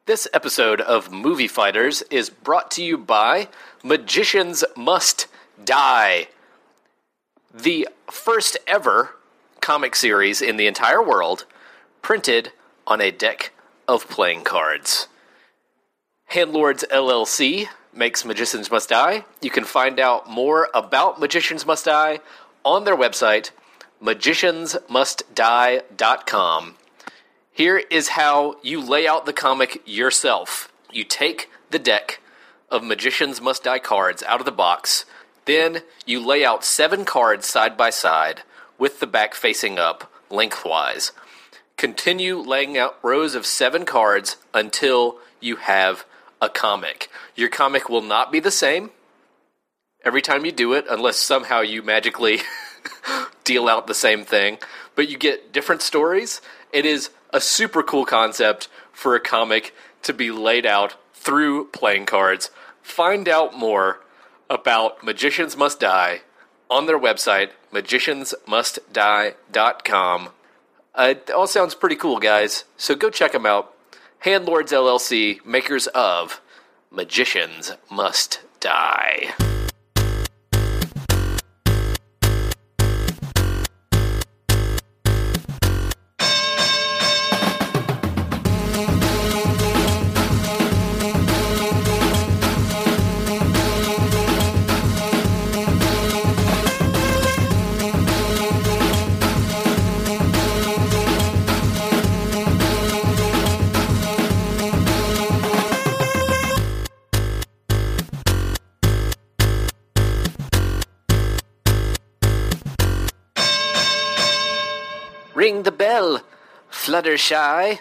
This episode of Movie Fighters is brought to you by Magicians Must Die, the first ever comic series in the entire world printed on a deck of playing cards. Handlords LLC makes Magicians Must Die. You can find out more about Magicians Must Die on their website, magiciansmustdie.com. Here is how you lay out the comic yourself. You take the deck of Magicians Must Die cards out of the box, then you lay out 7 cards side by side with the back facing up lengthwise. Continue laying out rows of 7 cards until you have a comic. Your comic will not be the same every time you do it, unless somehow you magically deal out the same thing, but you get different stories. It is a super cool concept for a comic to be laid out through playing cards. Find out more about Magicians Must Die on their website, magiciansmustdie.com. It all sounds pretty cool, guys, so go check them out. Handlords LLC, makers of Magicians Must Die. Ring the bell, Fluttershy.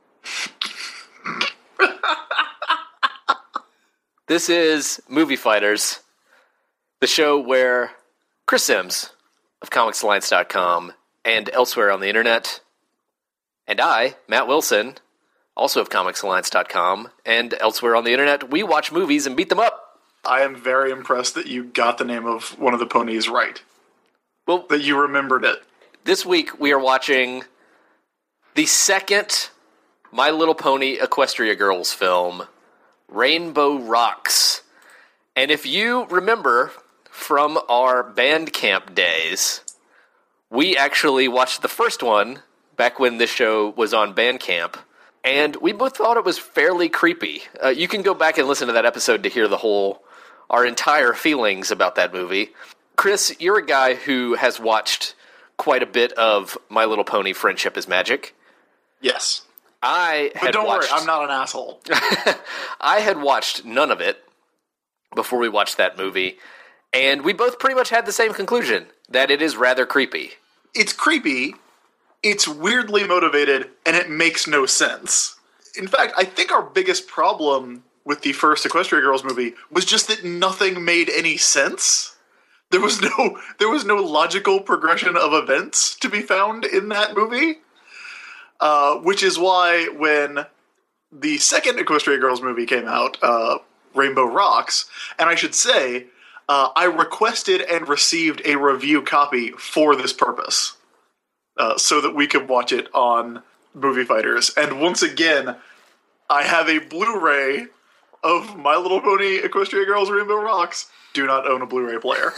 This is Movie Fighters, the show where Chris Sims of ComicsAlliance.com and elsewhere on the internet, and I, Matt Wilson, also of ComicsAlliance.com and elsewhere on the internet, we watch movies and beat them up. I am very impressed that you got the name of one of the ponies right. Well, that you remembered it. This week, we are watching the second My Little Pony Equestria Girls film, Rainbow Rocks. And if you remember from our Bandcamp days, we actually watched the first one back when this show was on Bandcamp, and we both thought it was fairly creepy. You can go back and listen to that episode to hear our entire feelings about that movie. Chris, you're a guy who has watched quite a bit of My Little Pony Friendship is Magic. Yes. But don't worry, I'm not an asshole. I had watched none of it before we watched that movie, and we both pretty much had the same conclusion, that it is rather creepy. It's creepy, it's weirdly motivated, and it makes no sense. In fact, I think our biggest problem with the first Equestria Girls movie was just that nothing made any sense. There was no logical progression of events to be found in that movie, which is why when the second Equestria Girls movie came out, Rainbow Rocks, and I should say, I requested and received a review copy for this purpose, so that we could watch it on Movie Fighters. And once again, I have a Blu-ray of My Little Pony Equestria Girls Rainbow Rocks. Do not own a Blu-ray player.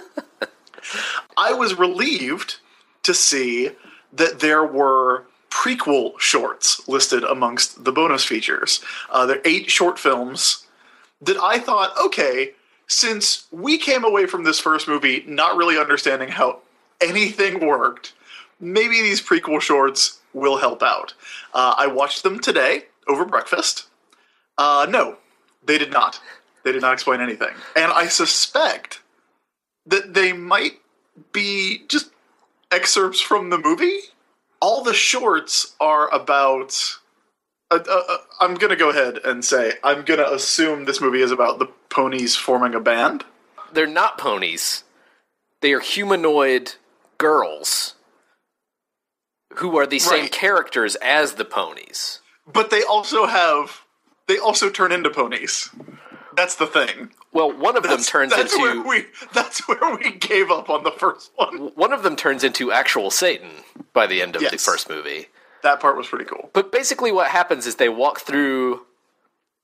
I was relieved to see that there were prequel shorts listed amongst the bonus features. There are 8 short films that I thought, okay, since we came away from this first movie not really understanding how anything worked, maybe these prequel shorts will help out. I watched them today over breakfast. No, they did not. They did not explain anything. And I suspect that they might be just excerpts from the movie. All the shorts are about... I'm going to go ahead and say, I'm going to assume this movie is about the ponies forming a band. They're not ponies. They are humanoid girls who are the same characters as the ponies. But they also turn into ponies. That's the thing. Well, one of them turns into... That's where we gave up on the first one. One of them turns into actual Satan by the end of the first movie. That part was pretty cool. But basically what happens is they walk through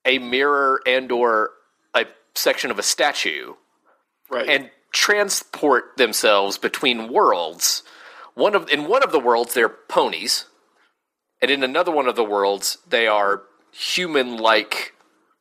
a mirror and or a section of a statue, Right. and transport themselves between worlds. In one of the worlds, they're ponies, and in another one of the worlds, they are human-like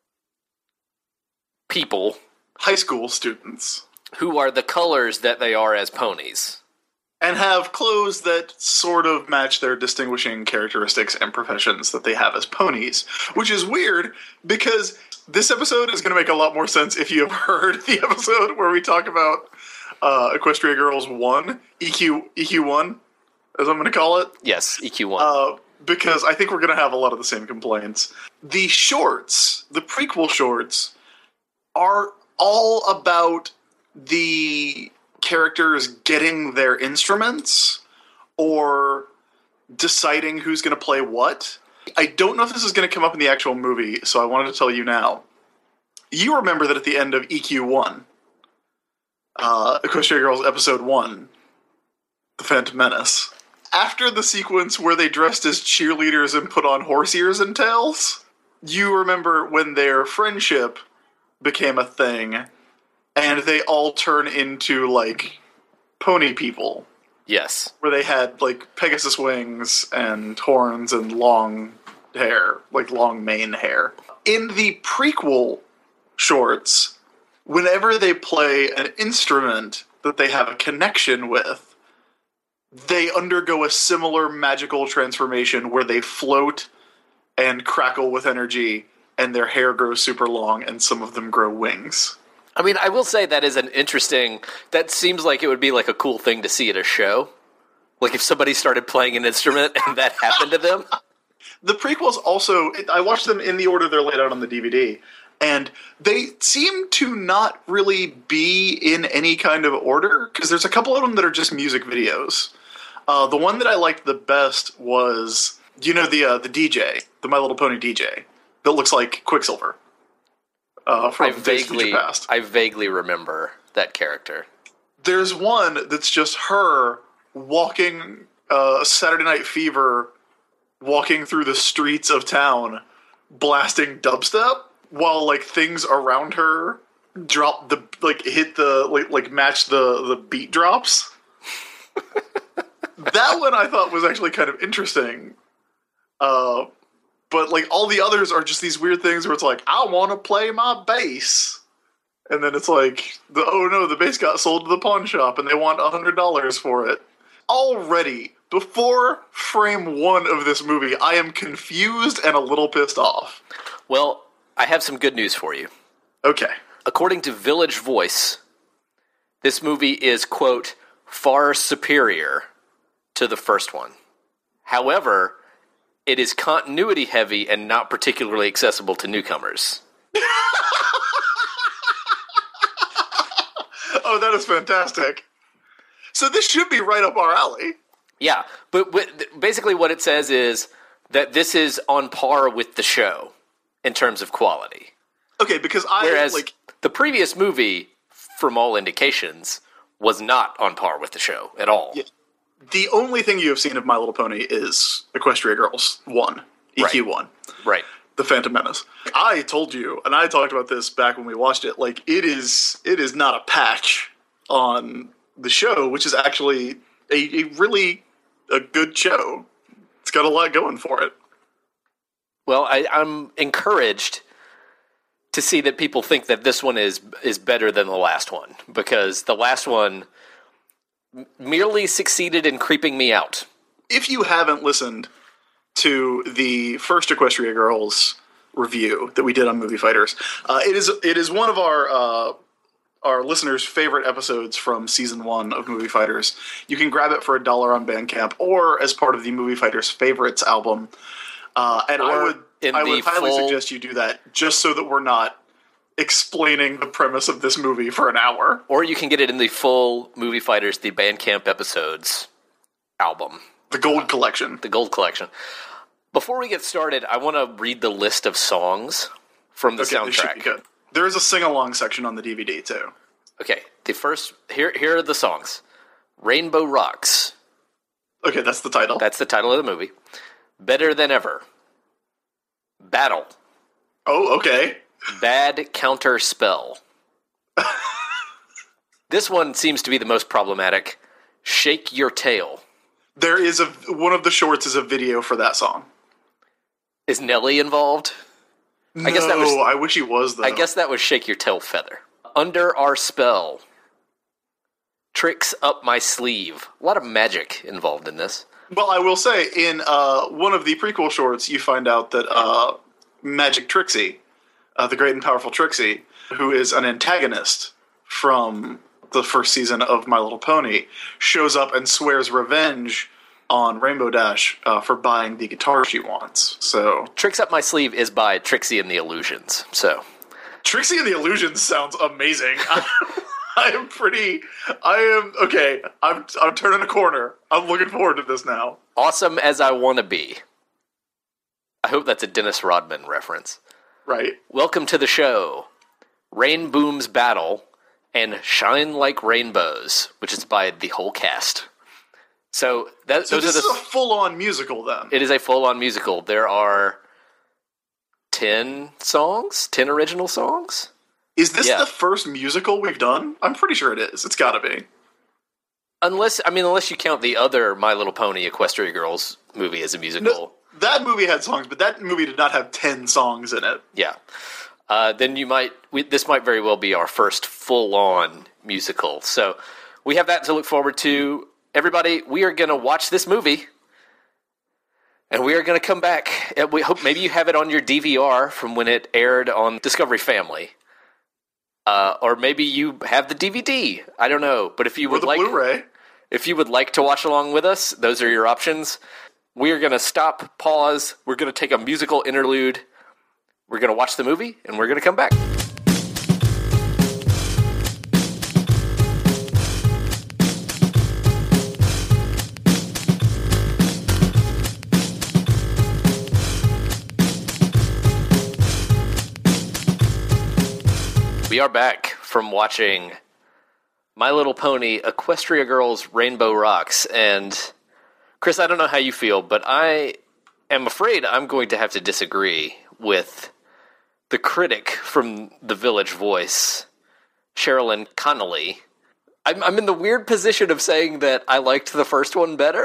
people high school students. who are the colors that they are as ponies. And have clothes that sort of match their distinguishing characteristics and professions that they have as ponies. Which is weird, because this episode is going to make a lot more sense if you have heard the episode where we talk about Equestria Girls 1, EQ1, as I'm going to call it. Yes, EQ1. Because I think we're going to have a lot of the same complaints. The shorts, the prequel shorts, are all about the characters getting their instruments or deciding who's going to play what. I don't know if this is going to come up in the actual movie, so I wanted to tell you now. You remember that at the end of EQ1, Equestria Girls Episode 1, The Phantom Menace, after the sequence where they dressed as cheerleaders and put on horse ears and tails, you remember when their friendship became a thing, and they all turn into, like, pony people. Yes. Where they had, like, Pegasus wings and horns and long hair, like long mane hair. In the prequel shorts, whenever they play an instrument that they have a connection with, they undergo a similar magical transformation where they float and crackle with energy, and their hair grows super long, and some of them grow wings. I mean, I will say that is an interesting... That seems like it would be like a cool thing to see at a show. Like if somebody started playing an instrument and that happened to them. The prequels also... I watched them in the order they're laid out on the DVD, and they seem to not really be in any kind of order, because there's a couple of them that are just music videos. The one that I liked the best was, you know, the DJ, the My Little Pony DJ, that looks like Quicksilver. From Days of Future Past. I vaguely remember that character. There's one that's just her walking, Saturday Night Fever, walking through the streets of town, blasting dubstep, while, like, things around her drop the, like, hit the, like match the beat drops. That one I thought was actually kind of interesting. But, like, all the others are just these weird things where it's like, I want to play my bass. And then it's like, oh no, the bass got sold to the pawn shop and they want $100 for it. Already, before frame 1 of this movie, I am confused and a little pissed off. Well, I have some good news for you. Okay. According to Village Voice, this movie is, quote, far superior to the first one. However, it is continuity heavy and not particularly accessible to newcomers. Oh, that is fantastic. So this should be right up our alley. Yeah, but basically what it says is that this is on par with the show in terms of quality. Okay, because Whereas the previous movie, from all indications, was not on par with the show at all. Yeah. The only thing you have seen of My Little Pony is Equestria Girls 1, EQ1. Right. The Phantom Menace. I told you, and I talked about this back when we watched it, like, it is not a patch on the show, which is actually a really a good show. It's got a lot going for it. Well, I'm encouraged to see that people think that this one is better than the last one, because the last one merely succeeded in creeping me out. If you haven't listened to the first Equestria Girls review that we did on Movie Fighters, it is one of our listeners' favorite episodes from season 1 of Movie Fighters. You can grab it for $1 on Bandcamp or as part of the Movie Fighters Favorites album. And I would highly suggest you do that, just so that we're not explaining the premise of this movie for an hour. Or you can get it in the full Movie Fighters, the Bandcamp episodes album. The Gold Collection. The Gold Collection. Before we get started, I want to read the list of songs from the soundtrack. This should be good. There is a sing-along section on the DVD, too. Okay, the first... Here are the songs. Rainbow Rocks. Okay, that's the title. That's the title of the movie. Better Than Ever. Battle. Oh, okay. Bad counter spell. This one seems to be the most problematic. Shake Your Tail. There is one of the shorts is a video for that song. Is Nelly involved? No, I wish he was, though. I guess that was Shake Your Tail Feather. Under Our Spell. Tricks Up My Sleeve. A lot of magic involved in this. Well, I will say, in one of the prequel shorts, you find out that Magic Trixie, the great and powerful Trixie, who is an antagonist from the first season of My Little Pony, shows up and swears revenge on Rainbow Dash for buying the guitar she wants. So Tricks Up My Sleeve is by Trixie and the Illusions. So Trixie and the Illusions sounds amazing. I'm turning a corner. I'm looking forward to this now. Awesome As I Wanna Be. I hope that's a Dennis Rodman reference. Right. Welcome to the show. Rain Boom's Battle and Shine Like Rainbows, which is by the whole cast. So this is a full-on musical, then. It is a full-on musical. There are 10 original songs. Is this the first musical we've done? I'm pretty sure it is. It's got to be. Unless you count the other My Little Pony Equestria Girls movie as a musical. No, that movie had songs, but that movie did not have 10 songs in it. Yeah. Then this might very well be our first full-on musical. So we have that to look forward to. Everybody, we are going to watch this movie, and we are going to come back. We hope maybe you have it on your DVR from when it aired on Discovery Family. Or maybe you have the DVD. I don't know. But if you would Blu-ray. If you would like to watch along with us, those are your options. We are going to stop, pause. We're going to take a musical interlude. We're going to watch the movie, and we're going to come back. We are back from watching My Little Pony Equestria Girls Rainbow Rocks. And, Chris, I don't know how you feel, but I am afraid I'm going to have to disagree with the critic from The Village Voice, Sherilyn Connolly. I'm in the weird position of saying that I liked the first one better.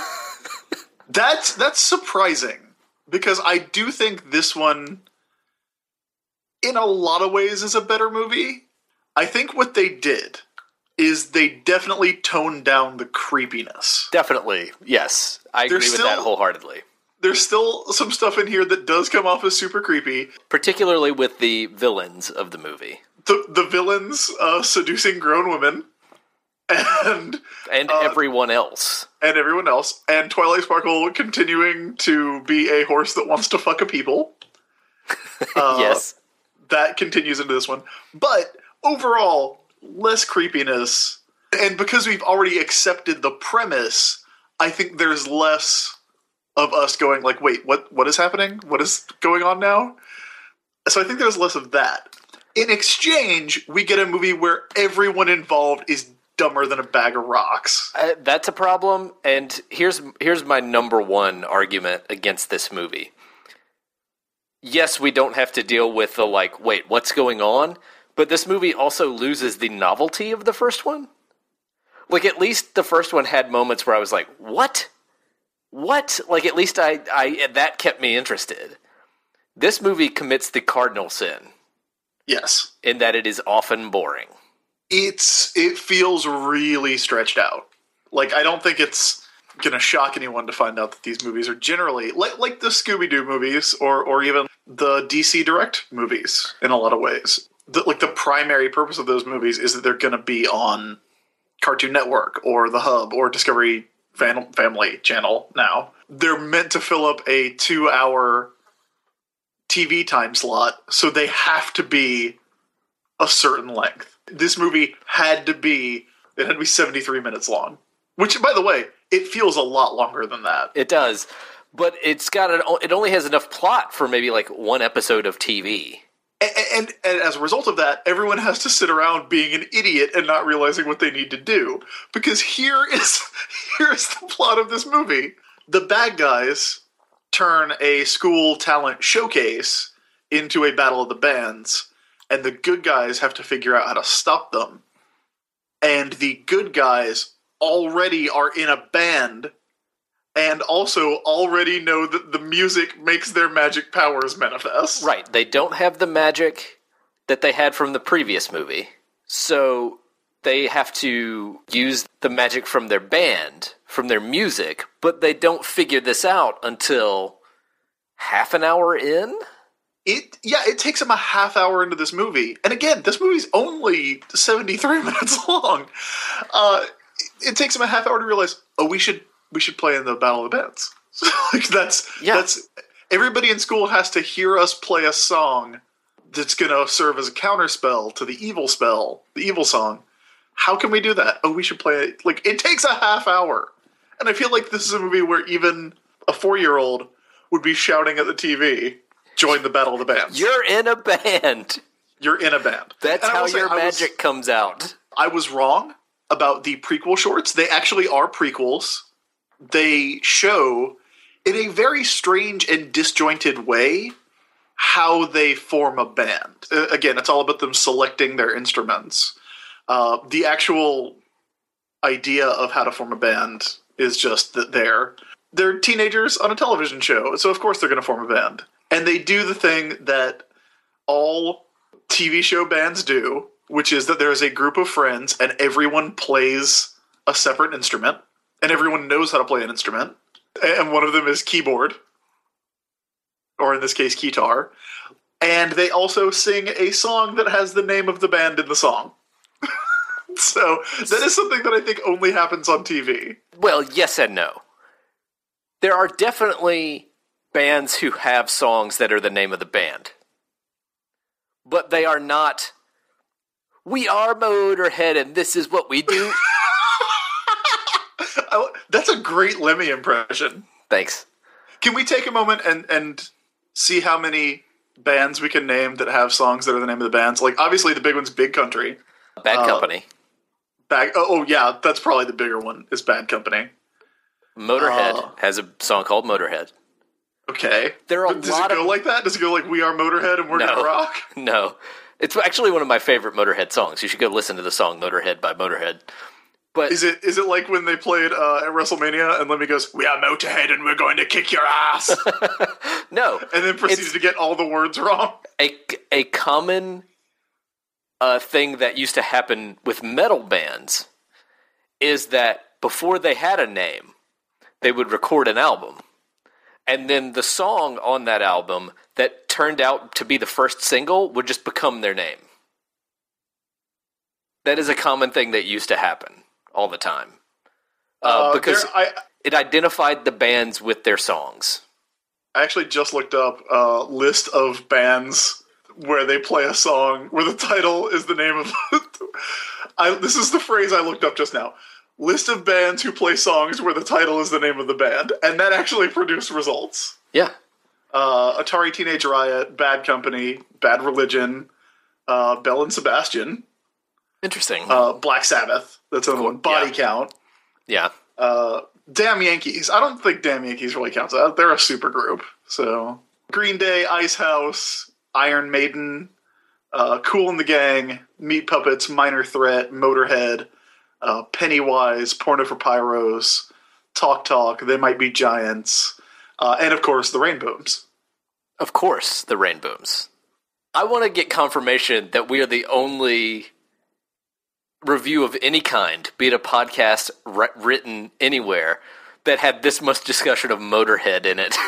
That's surprising, because I do think this one, in a lot of ways, is a better movie. I think what they did is they definitely toned down the creepiness. Definitely, yes. I agree with that wholeheartedly. There's still some stuff in here that does come off as super creepy. Particularly with the villains of the movie. The villains seducing grown women. And everyone else. And everyone else. And Twilight Sparkle continuing to be a horse that wants to fuck a people. Yes. That continues into this one. But overall, less creepiness. And because we've already accepted the premise, I think there's less of us going like, wait, what is happening? What is going on now? So I think there's less of that. In exchange, we get a movie where everyone involved is dumber than a bag of rocks. That's a problem, and here's my number one argument against this movie. Yes, we don't have to deal with the, like, wait, what's going on? But this movie also loses the novelty of the first one. Like, at least the first one had moments where I was like, what? What? Like, at least that kept me interested. This movie commits the cardinal sin. Yes. In that it is often boring. It feels really stretched out. Like, I don't think it's gonna shock anyone to find out that these movies are generally like the Scooby-Doo movies or even the DC Direct movies in a lot of ways. The primary purpose of those movies is that they're gonna be on Cartoon Network or the Hub or Discovery Family Channel now. They're meant to fill up a 2-hour TV time slot, so they have to be a certain length. This movie had to be 73 minutes long. Which, by the way, it feels a lot longer than that. It does. But it only has enough plot for maybe like one episode of TV. And as a result of that, everyone has to sit around being an idiot and not realizing what they need to do. Because here's the plot of this movie. The bad guys turn a school talent showcase into a battle of the bands, and the good guys have to figure out how to stop them. And the good guys already are in a band and also already know that the music makes their magic powers manifest. Right. They don't have the magic that they had from the previous movie. So they have to use the magic from their band, from their music, but they don't figure this out until half an hour in? It takes them a half hour into this movie. And again, this movie's only 73 minutes long. It takes them a half hour to realize, we should play in the Battle of the Bands. Like that's everybody in school has to hear us play a song that's going to serve as a counterspell to the evil spell, the evil song. How can we do that? We should play it. Like, it takes a half hour. And I feel like this is a movie where even a 4-year-old would be shouting at the TV, join the Battle of the Bands. You're in a band. You're in a band. That's how your magic comes out. I was wrong about the prequel shorts. They actually are prequels. They show, in a very strange and disjointed way, how they form a band. Again, it's all about them selecting their instruments. The actual idea of how to form a band is just that they're teenagers on a television show, so of course they're going to form a band. And they do the thing that all TV show bands do, which is that there is a group of friends and everyone plays a separate instrument, and everyone knows how to play an instrument, and one of them is keyboard, or in this case, guitar, and they also sing a song that has the name of the band in the song. So that is something that I think only happens on TV. Well, yes and no. There are definitely bands who have songs that are the name of the band. But they are not, we are Motorhead and this is what we do. That's a great Lemmy impression. Thanks. Can we take a moment and see how many bands we can name that have songs that are the name of the bands? Like, obviously the big one's Big Country. Bad Company. Yeah, that's probably the bigger one, is Bad Company. Motorhead has a song called Motorhead. Okay. Does it go like that? Does it go like, we are Motorhead and we're gonna rock? No. It's actually one of my favorite Motorhead songs. You should go listen to the song Motorhead by Motorhead. But is it like when they played at WrestleMania and Lemmy goes, we are Motorhead and we're going to kick your ass? No. And then proceeded to get all the words wrong? A common thing that used to happen with metal bands is that before they had a name, they would record an album. And then the song on that album that turned out to be the first single would just become their name. That is a common thing that used to happen all the time. Because it identified the bands with their songs. I actually just looked up a list of bands where they play a song where the title is the name of... This is the phrase I looked up just now. List of bands who play songs where the title is the name of the band. And that actually produced results. Yeah. Atari Teenage Riot, Bad Company, Bad Religion, Belle and Sebastian. Interesting. Black Sabbath. That's another one. Body Count. Yeah. Damn Yankees. I don't think Damn Yankees really counts. They're a super group. So Green Day, Ice House, Iron Maiden, Kool and the Gang, Meat Puppets, Minor Threat, Motorhead, Pennywise, Porno for Pyros, Talk, They Might Be Giants, and of course the Rainbooms. Of course, the Rainbooms. I want to get confirmation that we are the only review of any kind, be it a podcast written anywhere, that had this much discussion of Motorhead in it.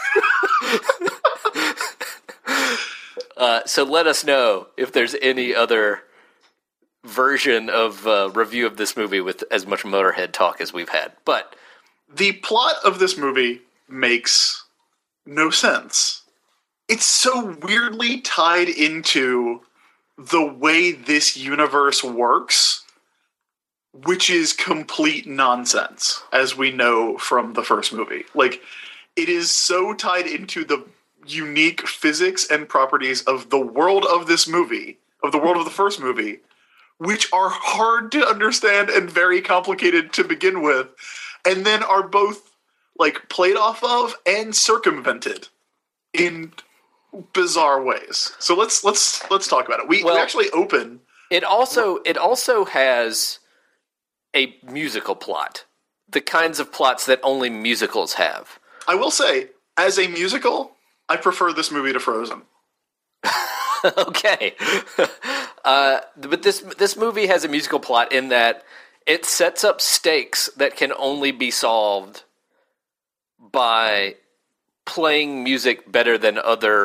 So let us know if there's any other version of review of this movie with as much Motorhead talk as we've had. But the plot of this movie makes no sense. It's so weirdly tied into the way this universe works, which is complete nonsense, as we know from the first movie. Like, it is so tied into the unique physics and properties of the world of this movie, of the world of the first movie, which are hard to understand and very complicated to begin with, and then are both, like, played off of and circumvented in bizarre ways. So let's talk about it. We actually open. It also has a musical plot. The kinds of plots that only musicals have. I will say, as a musical, I prefer this movie to Frozen. Okay. But this movie has a musical plot in that it sets up stakes that can only be solved by playing music better than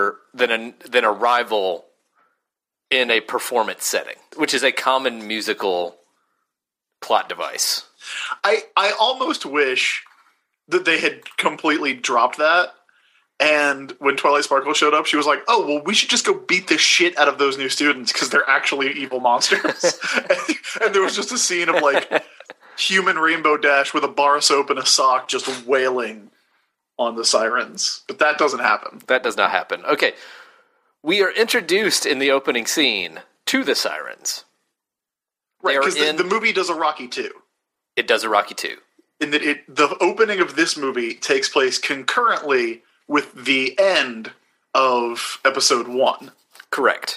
a rival in a performance setting, which is a common musical plot device. I almost wish that they had completely dropped that. And when Twilight Sparkle showed up, she was like, "Oh, well, we should just go beat the shit out of those new students because they're actually evil monsters." and there was just a scene of like human Rainbow Dash with a bar of soap and a sock just wailing on the sirens. But that doesn't happen. That does not happen. Okay. We are introduced in the opening scene to the sirens. Right, because the movie does a Rocky 2. It does a Rocky 2. In that the opening of this movie takes place concurrently with the end of episode 1. Correct.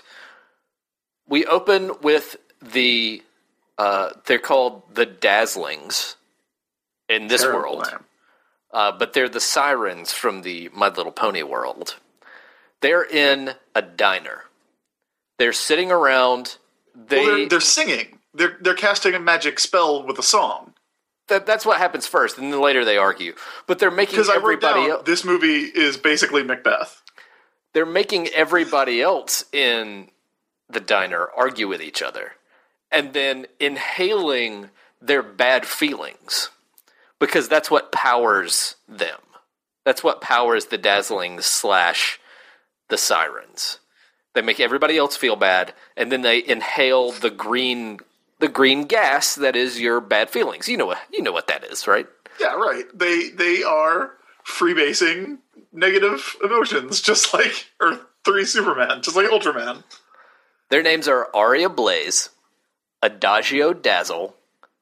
We open with they're called the Dazzlings in this Terrible world. name. But they're the sirens from the My Little Pony world. They're in a diner. They're sitting around. They're singing. They're casting a magic spell with a song. That's what happens first, and then later they argue. But they're making everybody else. This movie is basically Macbeth. They're making everybody else in the diner argue with each other, and then inhaling their bad feelings, because that's what powers them. That's what powers the Dazzlings / the sirens. They make everybody else feel bad, and then they inhale the green gas that is your bad feelings. You know what that is, right? Yeah, right. They are freebasing negative emotions, just like Earth 3 Superman, just like Ultraman. Their names are Aria Blaze, Adagio Dazzle,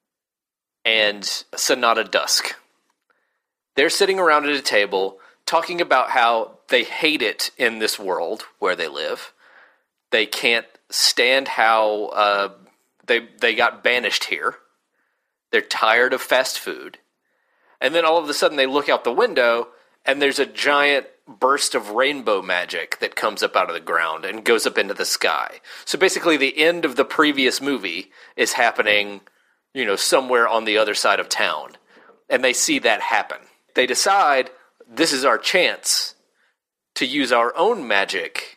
and Sonata Dusk. They're sitting around at a table talking about how they hate it in this world where they live. They can't stand how they got banished here. They're tired of fast food. And then all of a sudden they look out the window and there's a giant burst of rainbow magic that comes up out of the ground and goes up into the sky. So basically the end of the previous movie is happening, somewhere on the other side of town. And they see that happen. They decide this is our chance to use our own magic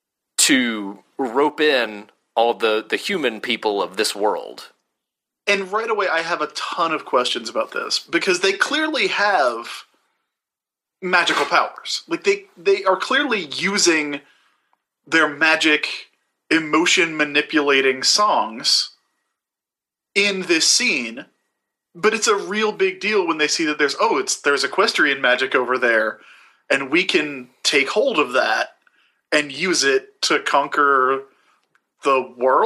to rope in all the human people of this world. And right away, I have a ton of questions about this, because they clearly have magical powers. Like, they are clearly using their magic emotion-manipulating songs in this scene, but it's a real big deal when they see that there's equestrian magic over there, and we can take hold of that and use it to conquer the world? ?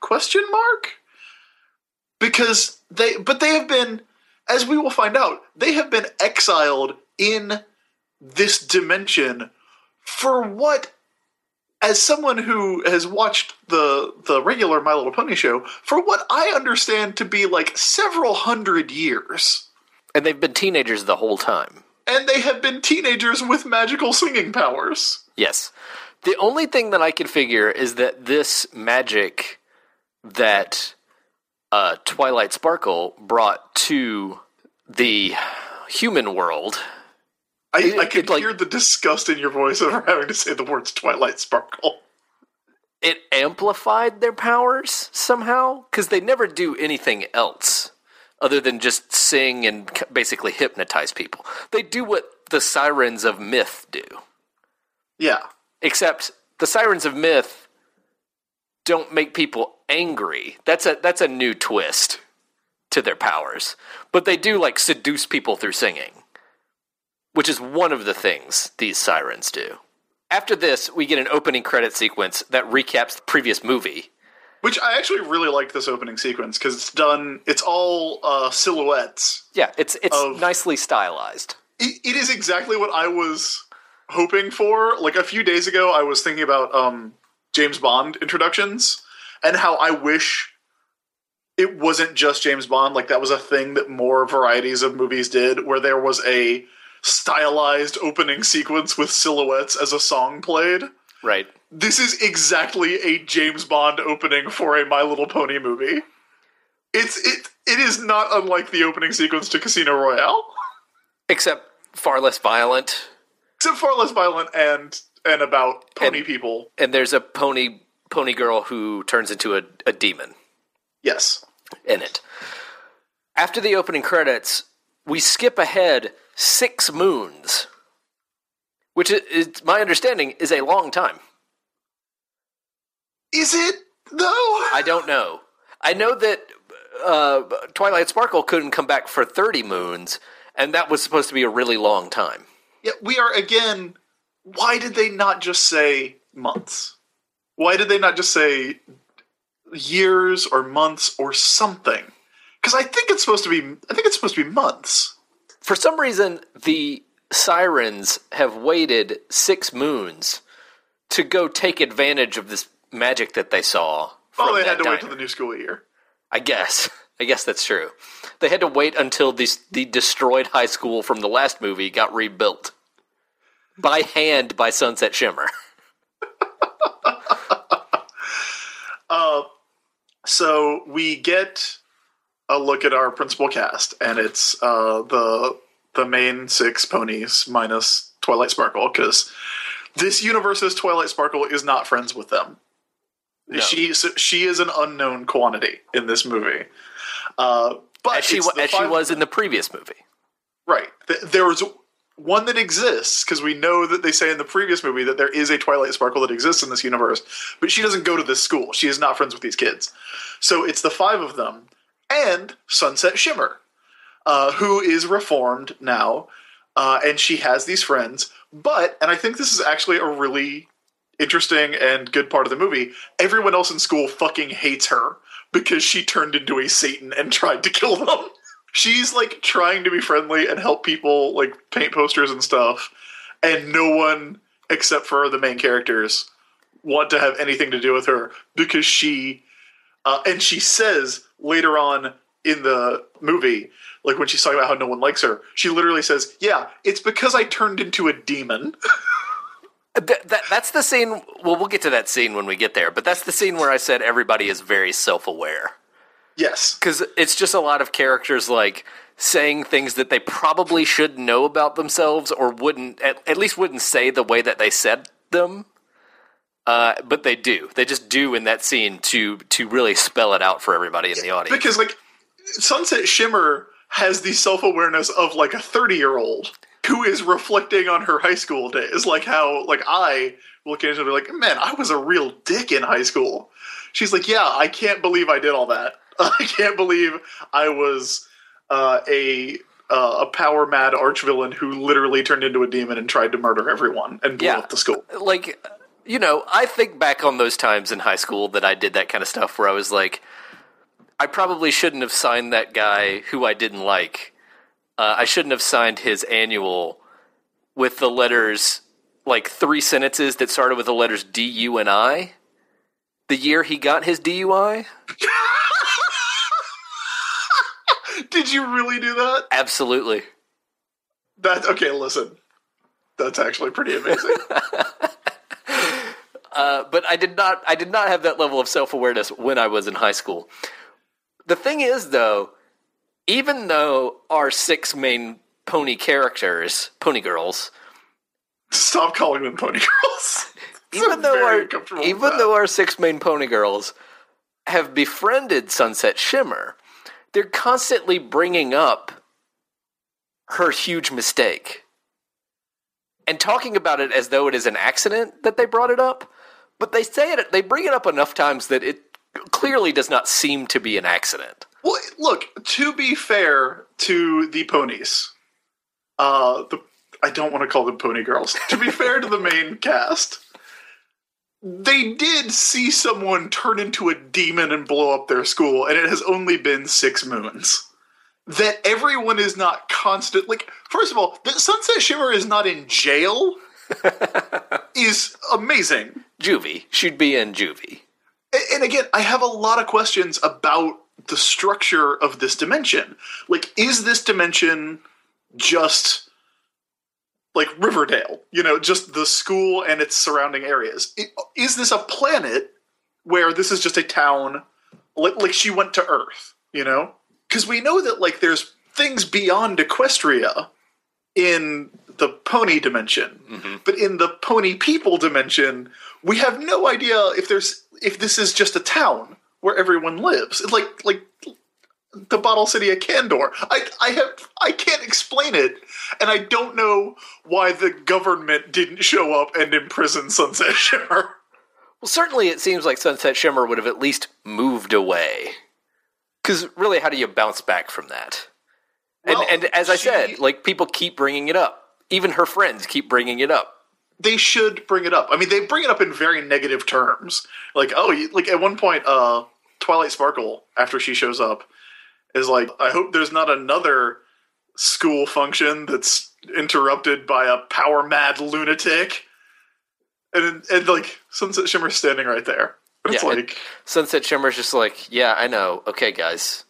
Because they have been, as we will find out, they have been exiled in this dimension for what, as someone who has watched the regular My Little Pony show, for what I understand to be like several hundred years. And they've been teenagers the whole time. And they have been teenagers with magical singing powers. Yes. The only thing that I can figure is that this magic that Twilight Sparkle brought to the human world. I could hear the disgust in your voice over having to say the words Twilight Sparkle. It amplified their powers somehow, because they never do anything else other than just sing and basically hypnotize people. They do what the Sirens of Myth do. Yeah. Except the Sirens of Myth don't make people angry. That's a new twist to their powers. But they do, seduce people through singing, which is one of the things these sirens do. After this, we get an opening credit sequence that recaps the previous movie. Which I actually really liked this opening sequence, because it's all silhouettes. Yeah, it's nicely stylized. It is exactly what I was hoping for. Like, a few days ago, I was thinking about James Bond introductions and how I wish it wasn't just James Bond. Like, that was a thing that more varieties of movies did, where there was a stylized opening sequence with silhouettes as a song played. Right. This is exactly a James Bond opening for a My Little Pony movie. It is not unlike the opening sequence to Casino Royale. Except far less violent. Except far less violent and about pony people. And there's a pony girl who turns into a demon. Yes. In it. After the opening credits, we skip ahead 6 moons. Which, is my understanding, is a long time. Is it, though? I don't know. I know that Twilight Sparkle couldn't come back for 30 moons, and that was supposed to be a really long time. Yeah, we are, again, why did they not just say months? Why did they not just say years or months or something? Because I think it's supposed to be months. For some reason, the sirens have waited 6 moons to go take advantage of this magic that they saw. Oh, they had to wait till the new school year. I guess that's true. They had to wait until the destroyed high school from the last movie got rebuilt. By hand by Sunset Shimmer. So we get a look at our principal cast, and it's the main 6 ponies minus Twilight Sparkle, because this universe's Twilight Sparkle is not friends with them. No. She is an unknown quantity in this movie. But as she was in the previous movie. Right. There was one that exists, because we know that they say in the previous movie that there is a Twilight Sparkle that exists in this universe, but she doesn't go to this school. She is not friends with these kids. So it's the 5 of them, and Sunset Shimmer, who is reformed now, and she has these friends, but, and I think this is actually a really interesting and good part of the movie, everyone else in school fucking hates her because she turned into a Satan and tried to kill them. She's, like, trying to be friendly and help people, like, paint posters and stuff, and no one, except for the main characters, want to have anything to do with her because she, and she says later on in the movie, like, when she's talking about how no one likes her, she literally says, yeah, it's because I turned into a demon. That's the scene, well, we'll get to that scene when we get there, but that's the scene where I said everybody is very self-aware. Yes. Because it's just a lot of characters, like, saying things that they probably should know about themselves or wouldn't, at least wouldn't say the way that they said them. But they do. They just do in that scene to really spell it out for everybody in the audience. Because, like, Sunset Shimmer has the self-awareness of, like, a 30-year-old who is reflecting on her high school days. Like, how, like, I will occasionally be like, man, I was a real dick in high school. She's like, yeah, I can't believe I did all that. I can't believe I was a power-mad archvillain who literally turned into a demon and tried to murder everyone and blew up the school. Like, you know, I think back on those times in high school that I did that kind of stuff where I was like, I probably shouldn't have signed that guy who I didn't like. I shouldn't have signed his annual with the letters, like 3 sentences that started with the letters D, U, and I. The year he got his DUI. Did you really do that? Absolutely. Okay, listen. That's actually pretty amazing. But I did not have that level of self-awareness when I was in high school. The thing is, though, even though our 6 main pony characters, pony girls... Stop calling them pony girls. even though our 6 main pony girls have befriended Sunset Shimmer, they're constantly bringing up her huge mistake and talking about it as though it is an accident that they brought it up. But they bring it up enough times that it clearly does not seem to be an accident. Well, look, to be fair to the ponies, I don't want to call them pony girls. To be fair to the main cast, they did see someone turn into a demon and blow up their school, and it has only been 6 moons. That everyone is not constant. Like, first of all, Sunset Shimmer is not in jail. is amazing. Juvie. She'd be in Juvie. And again, I have a lot of questions about the structure of this dimension. Like, is this dimension just like Riverdale? You know, just the school and its surrounding areas? Is this a planet where this is just a town, like she went to Earth, you know? Because we know that, like, there's things beyond Equestria in the pony dimension. Mm-hmm. But in the pony people dimension, we have no idea if this is just a town where everyone lives. It's like the Bottle City of Kandor. I can't explain it, and I don't know why the government didn't show up and imprison Sunset Shimmer. Well, certainly it seems like Sunset Shimmer would have at least moved away. Because really, how do you bounce back from that? Well, and as I said, like, people keep bringing it up. Even her friends keep bringing it up. They should bring it up. I mean, they bring it up in very negative terms. Like, like at one point, Twilight Sparkle, after she shows up, is like, I hope there's not another school function that's interrupted by a power-mad lunatic. And like, Sunset Shimmer's standing right there. It's like... Sunset Shimmer's just like, yeah, I know. Okay, guys.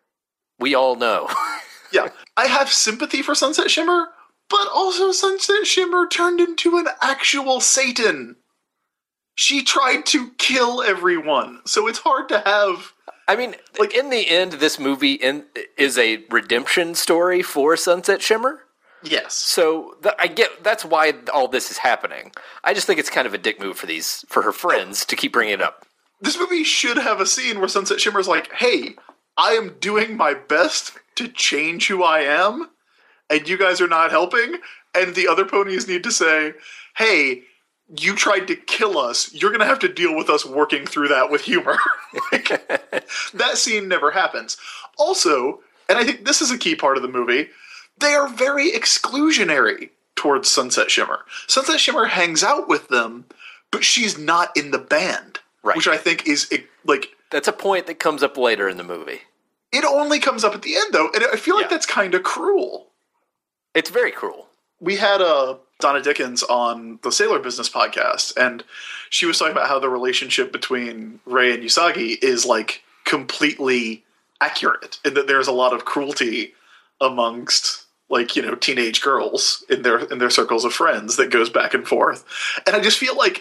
We all know. Yeah. I have sympathy for Sunset Shimmer, but also Sunset Shimmer turned into an actual Satan. She tried to kill everyone, so it's hard to have... I mean, like, in the end, this movie is a redemption story for Sunset Shimmer. Yes. So I get that's why all this is happening. I just think it's kind of a dick move for her friends to keep bringing it up. This movie should have a scene where Sunset Shimmer's like, hey, I am doing my best to change who I am, and you guys are not helping, and the other ponies need to say, hey, you tried to kill us. You're going to have to deal with us working through that with humor. Like, that scene never happens. Also, and I think this is a key part of the movie, they are very exclusionary towards Sunset Shimmer. Sunset Shimmer hangs out with them, but she's not in the band. Right. Which I think is, like... That's a point that comes up later in the movie. It only comes up at the end, though, and I feel like that's kind of cruel. It's very cruel. We had Donna Dickens on the Sailor Business podcast, and she was talking about how the relationship between Rei and Usagi is, like, completely accurate, and that there's a lot of cruelty amongst, like, you know, teenage girls in their circles of friends that goes back and forth. And I just feel like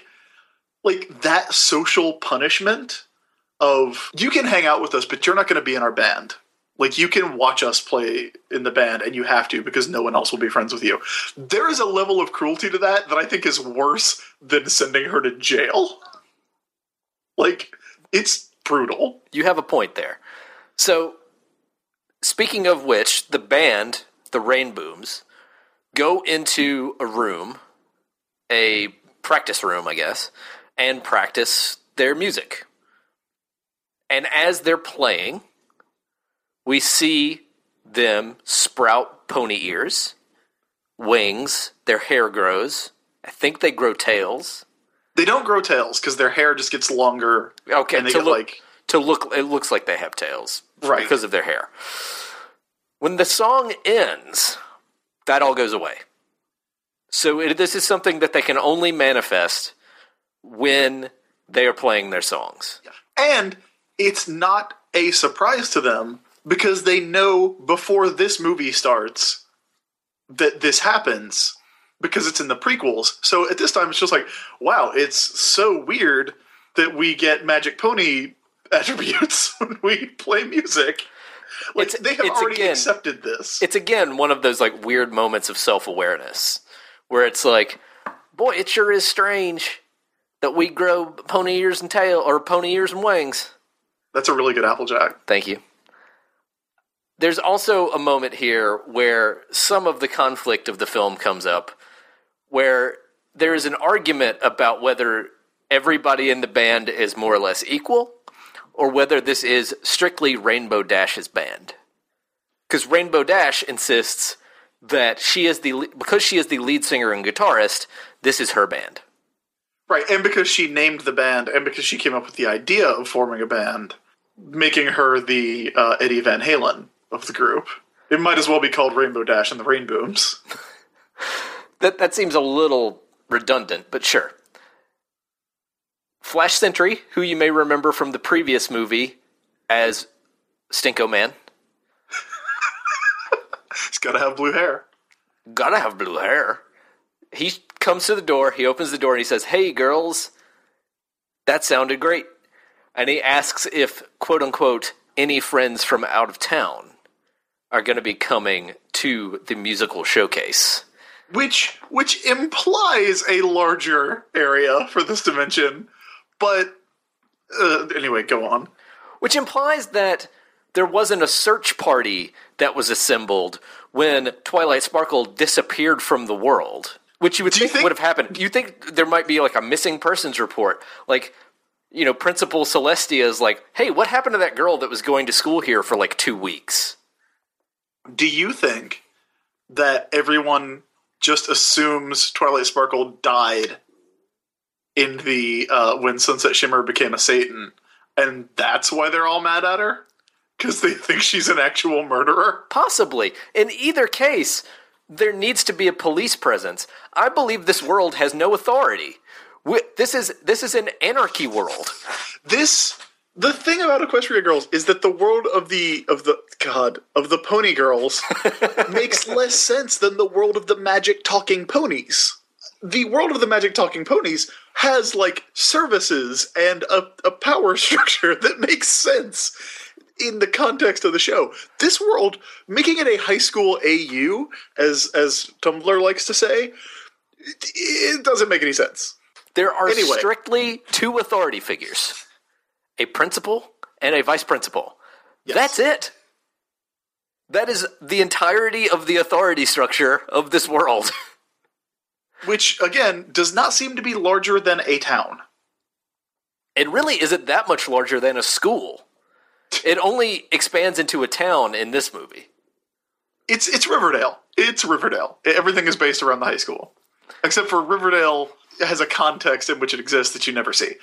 that social punishment of, you can hang out with us, but you're not going to be in our band. Like, you can watch us play in the band, and you have to, because no one else will be friends with you. There is a level of cruelty to that I think is worse than sending her to jail. Like, it's brutal. You have a point there. So, speaking of which, the band, the Rainbooms, go into a room, a practice room, I guess, and practice their music. And as they're playing, we see them sprout pony ears, wings, their hair grows. I think they grow tails. They don't grow tails because their hair just gets longer. Okay, and it looks like they have tails, right? Because of their hair. When the song ends, that all goes away. So this is something that they can only manifest when they are playing their songs. And it's not a surprise to them because they know before this movie starts that this happens because it's in the prequels. So at this time, it's just like, wow, it's so weird that we get magic pony attributes when we play music. Like, they have already accepted this. It's, again, one of those, like, weird moments of self-awareness where it's like, boy, it sure is strange that we grow pony ears and tail, or pony ears and wings. That's a really good Applejack. Thank you. There's also a moment here where some of the conflict of the film comes up, where there is an argument about whether everybody in the band is more or less equal, or whether this is strictly Rainbow Dash's band. Because Rainbow Dash insists that because she is the lead singer and guitarist, this is her band. Right, and because she named the band, and because she came up with the idea of forming a band, making her the Eddie Van Halen of the group. It might as well be called Rainbow Dash and the Rainbooms. That seems a little redundant, but sure. Flash Sentry, who you may remember from the previous movie as Stinko Man. He's gotta have blue hair. Gotta have blue hair. He comes to the door, he opens the door, and he says, "Hey, girls, that sounded great." And he asks if, quote-unquote, any friends from out of town are going to be coming to the musical showcase. Which implies a larger area for this dimension. But, anyway, go on. Which implies that there wasn't a search party that was assembled when Twilight Sparkle disappeared from the world. Which you would think would have happened. You think there might be like a missing persons report. Like, you know, Principal Celestia is like, "Hey, what happened to that girl that was going to school here for like 2 weeks?" Do you think that everyone just assumes Twilight Sparkle died in the when Sunset Shimmer became a Satan, and that's why they're all mad at her? Because they think she's an actual murderer? Possibly. In either case, there needs to be a police presence. I believe this world has no authority. This is an anarchy world. The thing about Equestria Girls is that the world of the pony girls makes less sense than the world of the magic talking ponies. The world of the magic talking ponies has like services and a power structure that makes sense in the context of the show. This world, making it a high school AU, as Tumblr likes to say, it doesn't make any sense. There are strictly two authority figures. A principal and a vice principal. Yes. That's it. That is the entirety of the authority structure of this world. Which, again, does not seem to be larger than a town. It really isn't that much larger than a school. It only expands into a town in this movie. It's Riverdale. It's Riverdale. Everything is based around the high school. Except for Riverdale has a context in which it exists that you never see.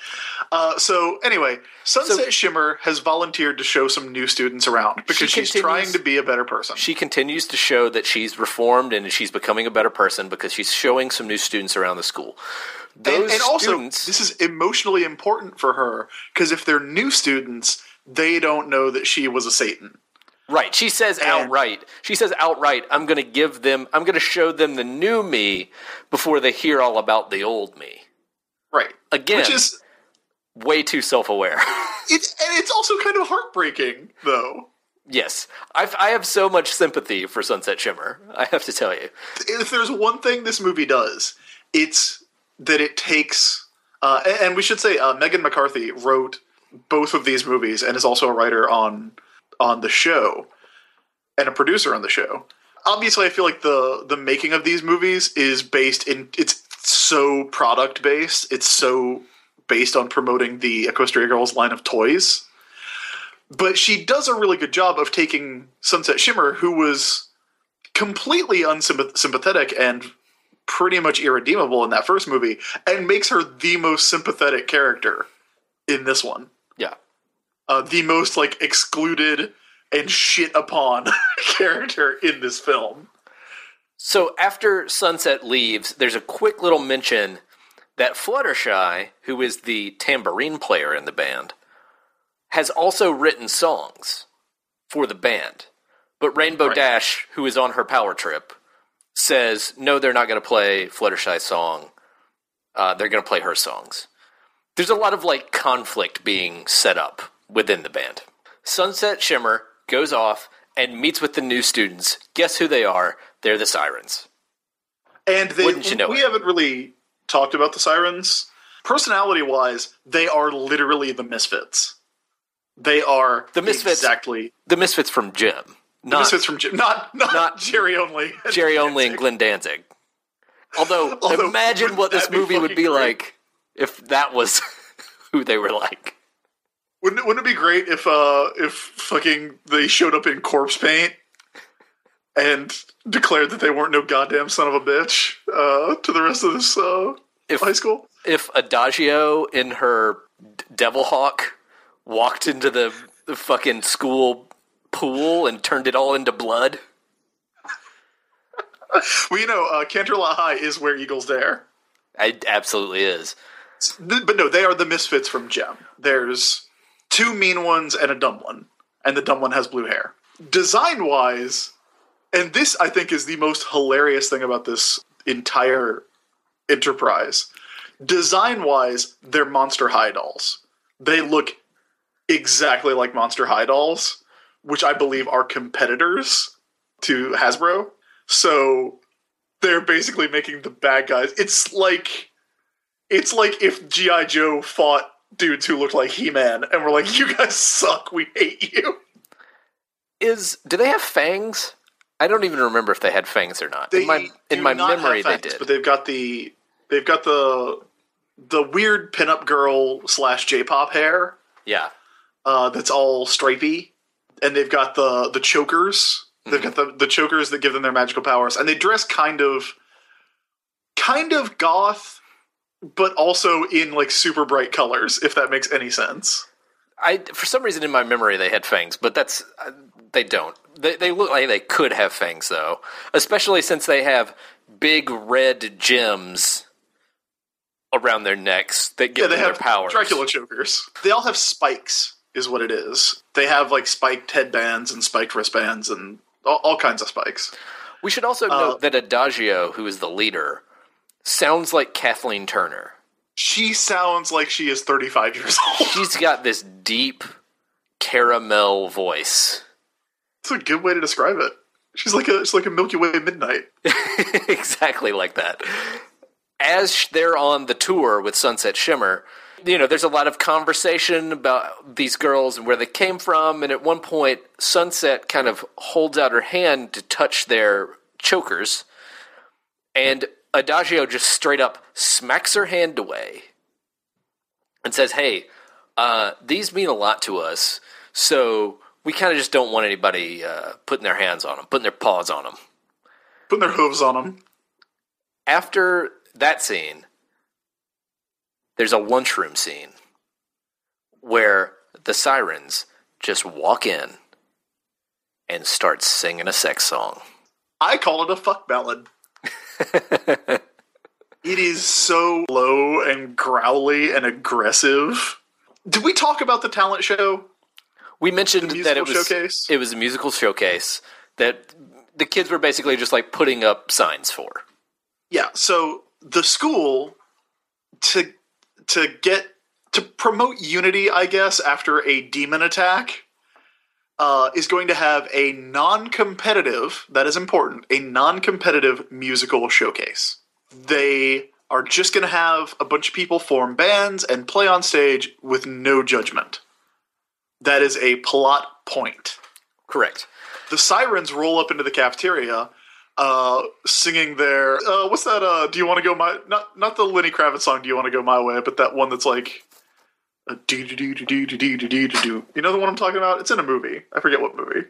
So anyway, Sunset Shimmer has volunteered to show some new students around because she's trying to be a better person. She continues to show that she's reformed and she's becoming a better person because she's showing some new students around the school. And also, this is emotionally important for her because if they're new students, they don't know that she was a Satan. Right. She says outright, I'm going to show them the new me before they hear all about the old me. Right. Again, which is way too self-aware. It's also kind of heartbreaking, though. Yes. I have so much sympathy for Sunset Shimmer, I have to tell you. If there's one thing this movie does, it's that it takes... and we should say Megan McCarthy wrote both of these movies and is also a writer on the show and a producer on the show. Obviously, I feel like the making of these movies is it's so product based. It's so based on promoting the Equestria Girls line of toys. But she does a really good job of taking Sunset Shimmer, who was completely unsympathetic and pretty much irredeemable in that first movie, and makes her the most sympathetic character in this one. Yeah. The most, like, excluded and shit upon character in this film. So after Sunset leaves, there's a quick little mention that Fluttershy, who is the tambourine player in the band, has also written songs for the band. But Rainbow Dash, who is on her power trip, says, no, they're not going to play Fluttershy's song. They're going to play her songs. There's a lot of, like, conflict being set up within the band. Sunset Shimmer goes off and meets with the new students. Guess who they are? They're the Sirens. And we haven't really talked about the Sirens. Personality-wise, they are literally the Misfits. They are the Misfits, exactly... The Misfits from Jim. Misfits from Jim. Not Jerry Only. Jerry Only and Glenn Danzig. Although imagine what this movie would be like if that was who they were like. Wouldn't it be great if fucking they showed up in corpse paint and declared that they weren't no goddamn son of a bitch to the rest of this high school? If Adagio in her Devil Hawk walked into the fucking school pool and turned it all into blood? Well, Canterlot High is where eagles dare. It absolutely is. But no, they are the misfits from Gem. There's two mean ones and a dumb one, and the dumb one has blue hair. Design-wise, and this I think is the most hilarious thing about this entire enterprise. Design-wise, they're Monster High dolls. They look exactly like Monster High dolls, which I believe are competitors to Hasbro. So they're basically making the bad guys. It's like if G.I. Joe fought dudes who looked like He-Man and were like, you guys suck, we hate you. Do they have fangs? I don't even remember if they had fangs or not. In my memory, they did. But they've got the weird pinup girl / J-pop hair. Yeah. That's all stripy, and they've got the chokers. They've got the chokers that give them their magical powers, and they dress kind of goth, but also in like super bright colors. If that makes any sense. For some reason in my memory they had fangs, but they don't. They look like they could have fangs though, especially since they have big red gems around their necks that give them their powers. Dracula chokers. They all have spikes, is what it is. They have like spiked headbands and spiked wristbands and all kinds of spikes. We should also note that Adagio, who is the leader, sounds like Kathleen Turner. She sounds like she is 35 years old. She's got this deep caramel voice. It's a good way to describe it. She's like a Milky Way midnight. Exactly like that. As they're on the tour with Sunset Shimmer, there's a lot of conversation about these girls and where they came from, and at one point, Sunset kind of holds out her hand to touch their chokers, and Adagio just straight up smacks her hand away and says, hey, these mean a lot to us, so we kind of just don't want anybody putting their hands on them, putting their paws on them. Putting their hooves on them. After that scene, there's a lunchroom scene where the sirens just walk in and start singing a sex song. I call it a fuck ballad. It is so low and growly and aggressive. Did we talk about the talent show? We mentioned that it was a musical showcase that the kids were basically just like putting up signs for. Yeah, so the school to promote unity, I guess, after a demon attack, is going to have a non-competitive, that is important, a non-competitive musical showcase. They are just going to have a bunch of people form bands and play on stage with no judgment. That is a plot point. Correct. The sirens roll up into the cafeteria, singing their, what's that, Do You Want to Go My, not the Lenny Kravitz song, Do You Want to Go My Way, but that one that's like, do. You know the one I'm talking about? It's in a movie. I forget what movie.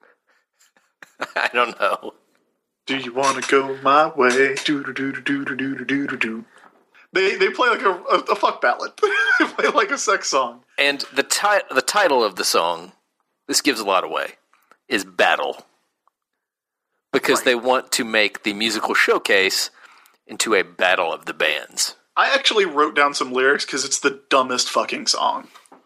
I don't know. Do you want to go my way? Do. They play like a fuck ballad. They play like a sex song. And the title of the song, this gives a lot away, is Battle. Because they want to make the musical showcase into a battle of the bands. I actually wrote down some lyrics because it's the dumbest fucking song.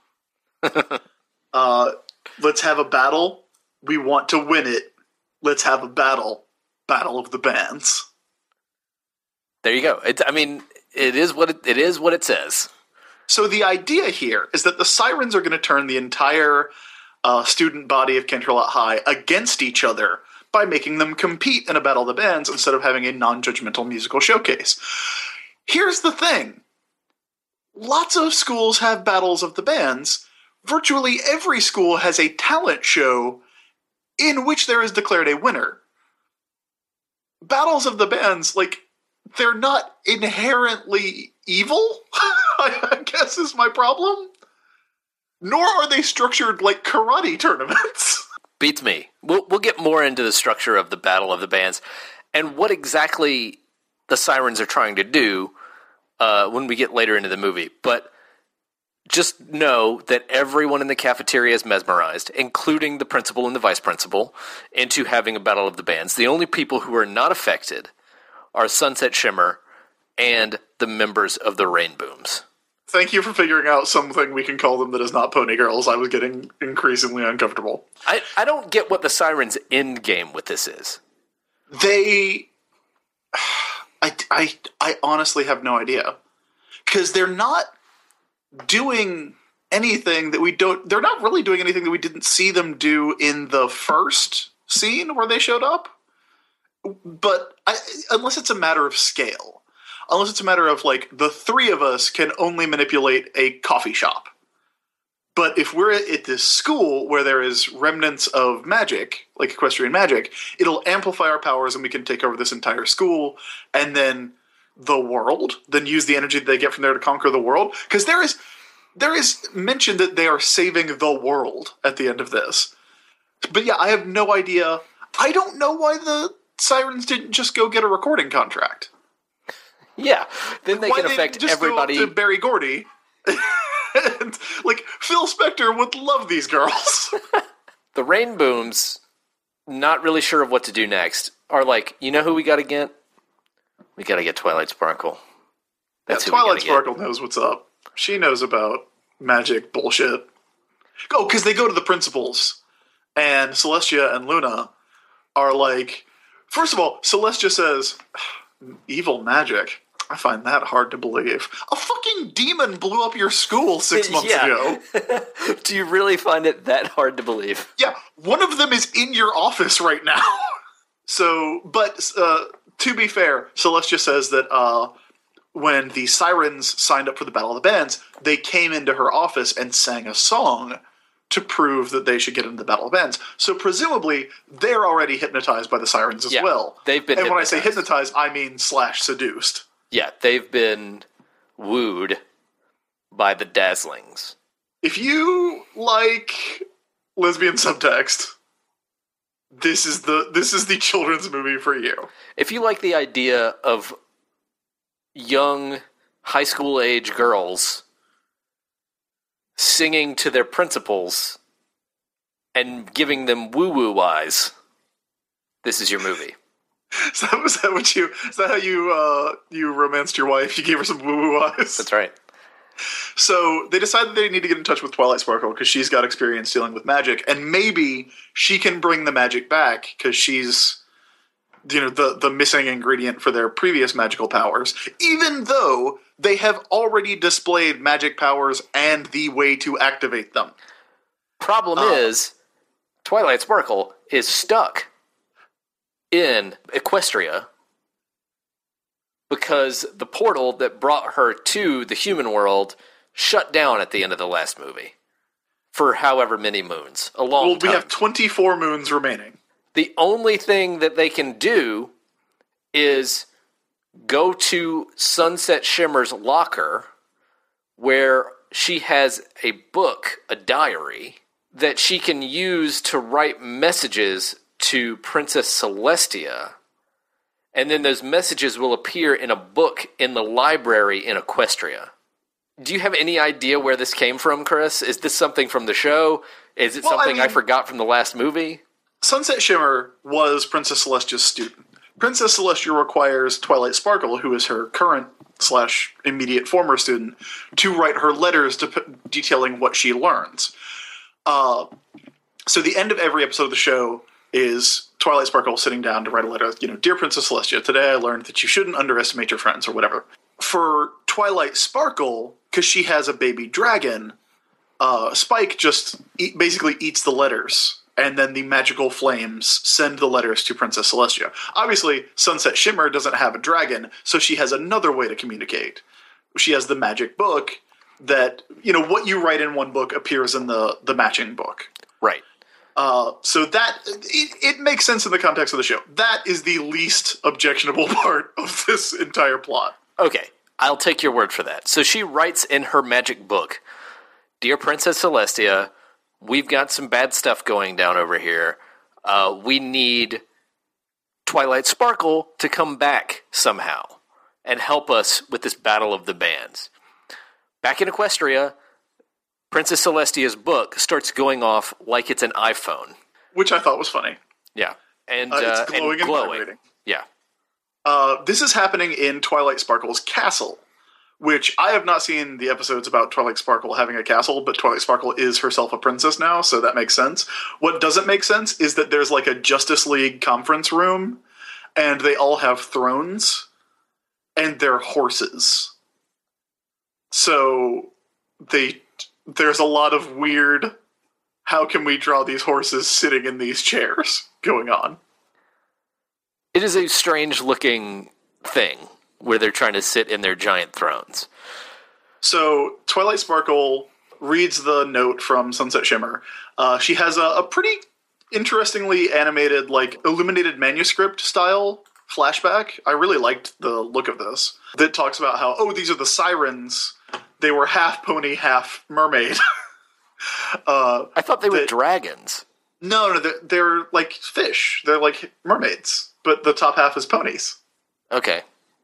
Let's have a battle. We want to win it. Let's have a battle. Battle of the bands. There you go. It is what it says. So the idea here is that the sirens are going to turn the entire student body of Canterlot High against each other by making them compete in a battle of the bands instead of having a non-judgmental musical showcase. Here's the thing. Lots of schools have battles of the bands. Virtually every school has a talent show in which there is declared a winner. Battles of the bands, they're not inherently evil, I guess is my problem. Nor are they structured like karate tournaments. Beats me. We'll get more into the structure of the Battle of the Bands and what exactly the sirens are trying to do when we get later into the movie. But just know that everyone in the cafeteria is mesmerized, including the principal and the vice principal, into having a Battle of the Bands. The only people who are not affected are Sunset Shimmer and the members of the Rainbooms. Thank you for figuring out something we can call them that is not Pony Girls. I was getting increasingly uncomfortable. I don't get what the Sirens' end game with this is. I honestly have no idea. Because they're not doing anything that we don't... They're not really doing anything that we didn't see them do in the first scene where they showed up. But unless it's a matter of scale. Unless it's a matter of, like, the three of us can only manipulate a coffee shop. But if we're at this school where there is remnants of magic, like equestrian magic, it'll amplify our powers and we can take over this entire school, and then the world, then use the energy that they get from there to conquer the world. Because there is mention that they are saving the world at the end of this. But yeah, I have no idea. I don't know why the Sirens didn't just go get a recording contract. Yeah, then they can affect everybody. Go up to Berry Gordy. And, like, Phil Spector would love these girls. The Rainbooms, not really sure of what to do next, are like, you know who we gotta get? We gotta get Twilight Sparkle. That's who Twilight Sparkle knows what's up. She knows about magic bullshit. Oh, because they go to the principals, and Celestia and Luna are like... First of all, Celestia says, evil magic... I find that hard to believe. A fucking demon blew up your school 6 months ago. Do you really find it that hard to believe? Yeah, one of them is in your office right now. To be fair, Celestia says that when the Sirens signed up for the Battle of the Bands, they came into her office and sang a song to prove that they should get into the Battle of the Bands. So presumably, they're already hypnotized by the Sirens as well. They've been And when I say hypnotized, I mean /seduced. Yeah, they've been wooed by the Dazzlings. If you like lesbian subtext, this is the children's movie for you. If you like the idea of young high school age girls singing to their principals and giving them woo-woo eyes, this is your movie. Is that how you romanced your wife? You gave her some woo-woo eyes? That's right. So they decided they need to get in touch with Twilight Sparkle because she's got experience dealing with magic, and maybe she can bring the magic back because she's, the missing ingredient for their previous magical powers, even though they have already displayed magic powers and the way to activate them. Problem is, Twilight Sparkle is stuck in Equestria because the portal that brought her to the human world shut down at the end of the last movie for however many moons. A long time. We have 24 moons remaining. The only thing that they can do is go to Sunset Shimmer's locker where she has a book, a diary, that she can use to write messages to Princess Celestia, and then those messages will appear in a book in the library in Equestria. Do you have any idea where this came from, Chris? Is this something from the show? Is it something I forgot from the last movie? Sunset Shimmer was Princess Celestia's student. Princess Celestia requires Twilight Sparkle, who is her current / immediate former student, to write her letters detailing what she learns. So the end of every episode of the show is Twilight Sparkle sitting down to write a letter. Dear Princess Celestia, today I learned that you shouldn't underestimate your friends, or whatever. For Twilight Sparkle, because she has a baby dragon, Spike just basically eats the letters, and then the magical flames send the letters to Princess Celestia. Obviously, Sunset Shimmer doesn't have a dragon, so she has another way to communicate. She has the magic book that, what you write in one book appears in the matching book. Right. So that, it makes sense in the context of the show. That is the least objectionable part of this entire plot. Okay, I'll take your word for that. So she writes in her magic book, Dear Princess Celestia, we've got some bad stuff going down over here. We need Twilight Sparkle to come back somehow and help us with this battle of the bands. Back in Equestria, Princess Celestia's book starts going off like it's an iPhone. Which I thought was funny. Yeah. And it's glowing and glowing. vibrating. Yeah. This is happening in Twilight Sparkle's castle, which I have not seen the episodes about Twilight Sparkle having a castle, but Twilight Sparkle is herself a princess now, so that makes sense. What doesn't make sense is that there's like a Justice League conference room, and they all have thrones, and they're horses. So there's a lot of weird, how can we draw these horses sitting in these chairs going on. It is a strange looking thing where they're trying to sit in their giant thrones. So Twilight Sparkle reads the note from Sunset Shimmer. She has a pretty interestingly animated, like, illuminated manuscript style flashback. I really liked the look of this. That talks about how, oh, these are the sirens. They were half pony, half mermaid. I thought they were dragons. No, they're like fish. They're like mermaids, but the top half is ponies. Okay.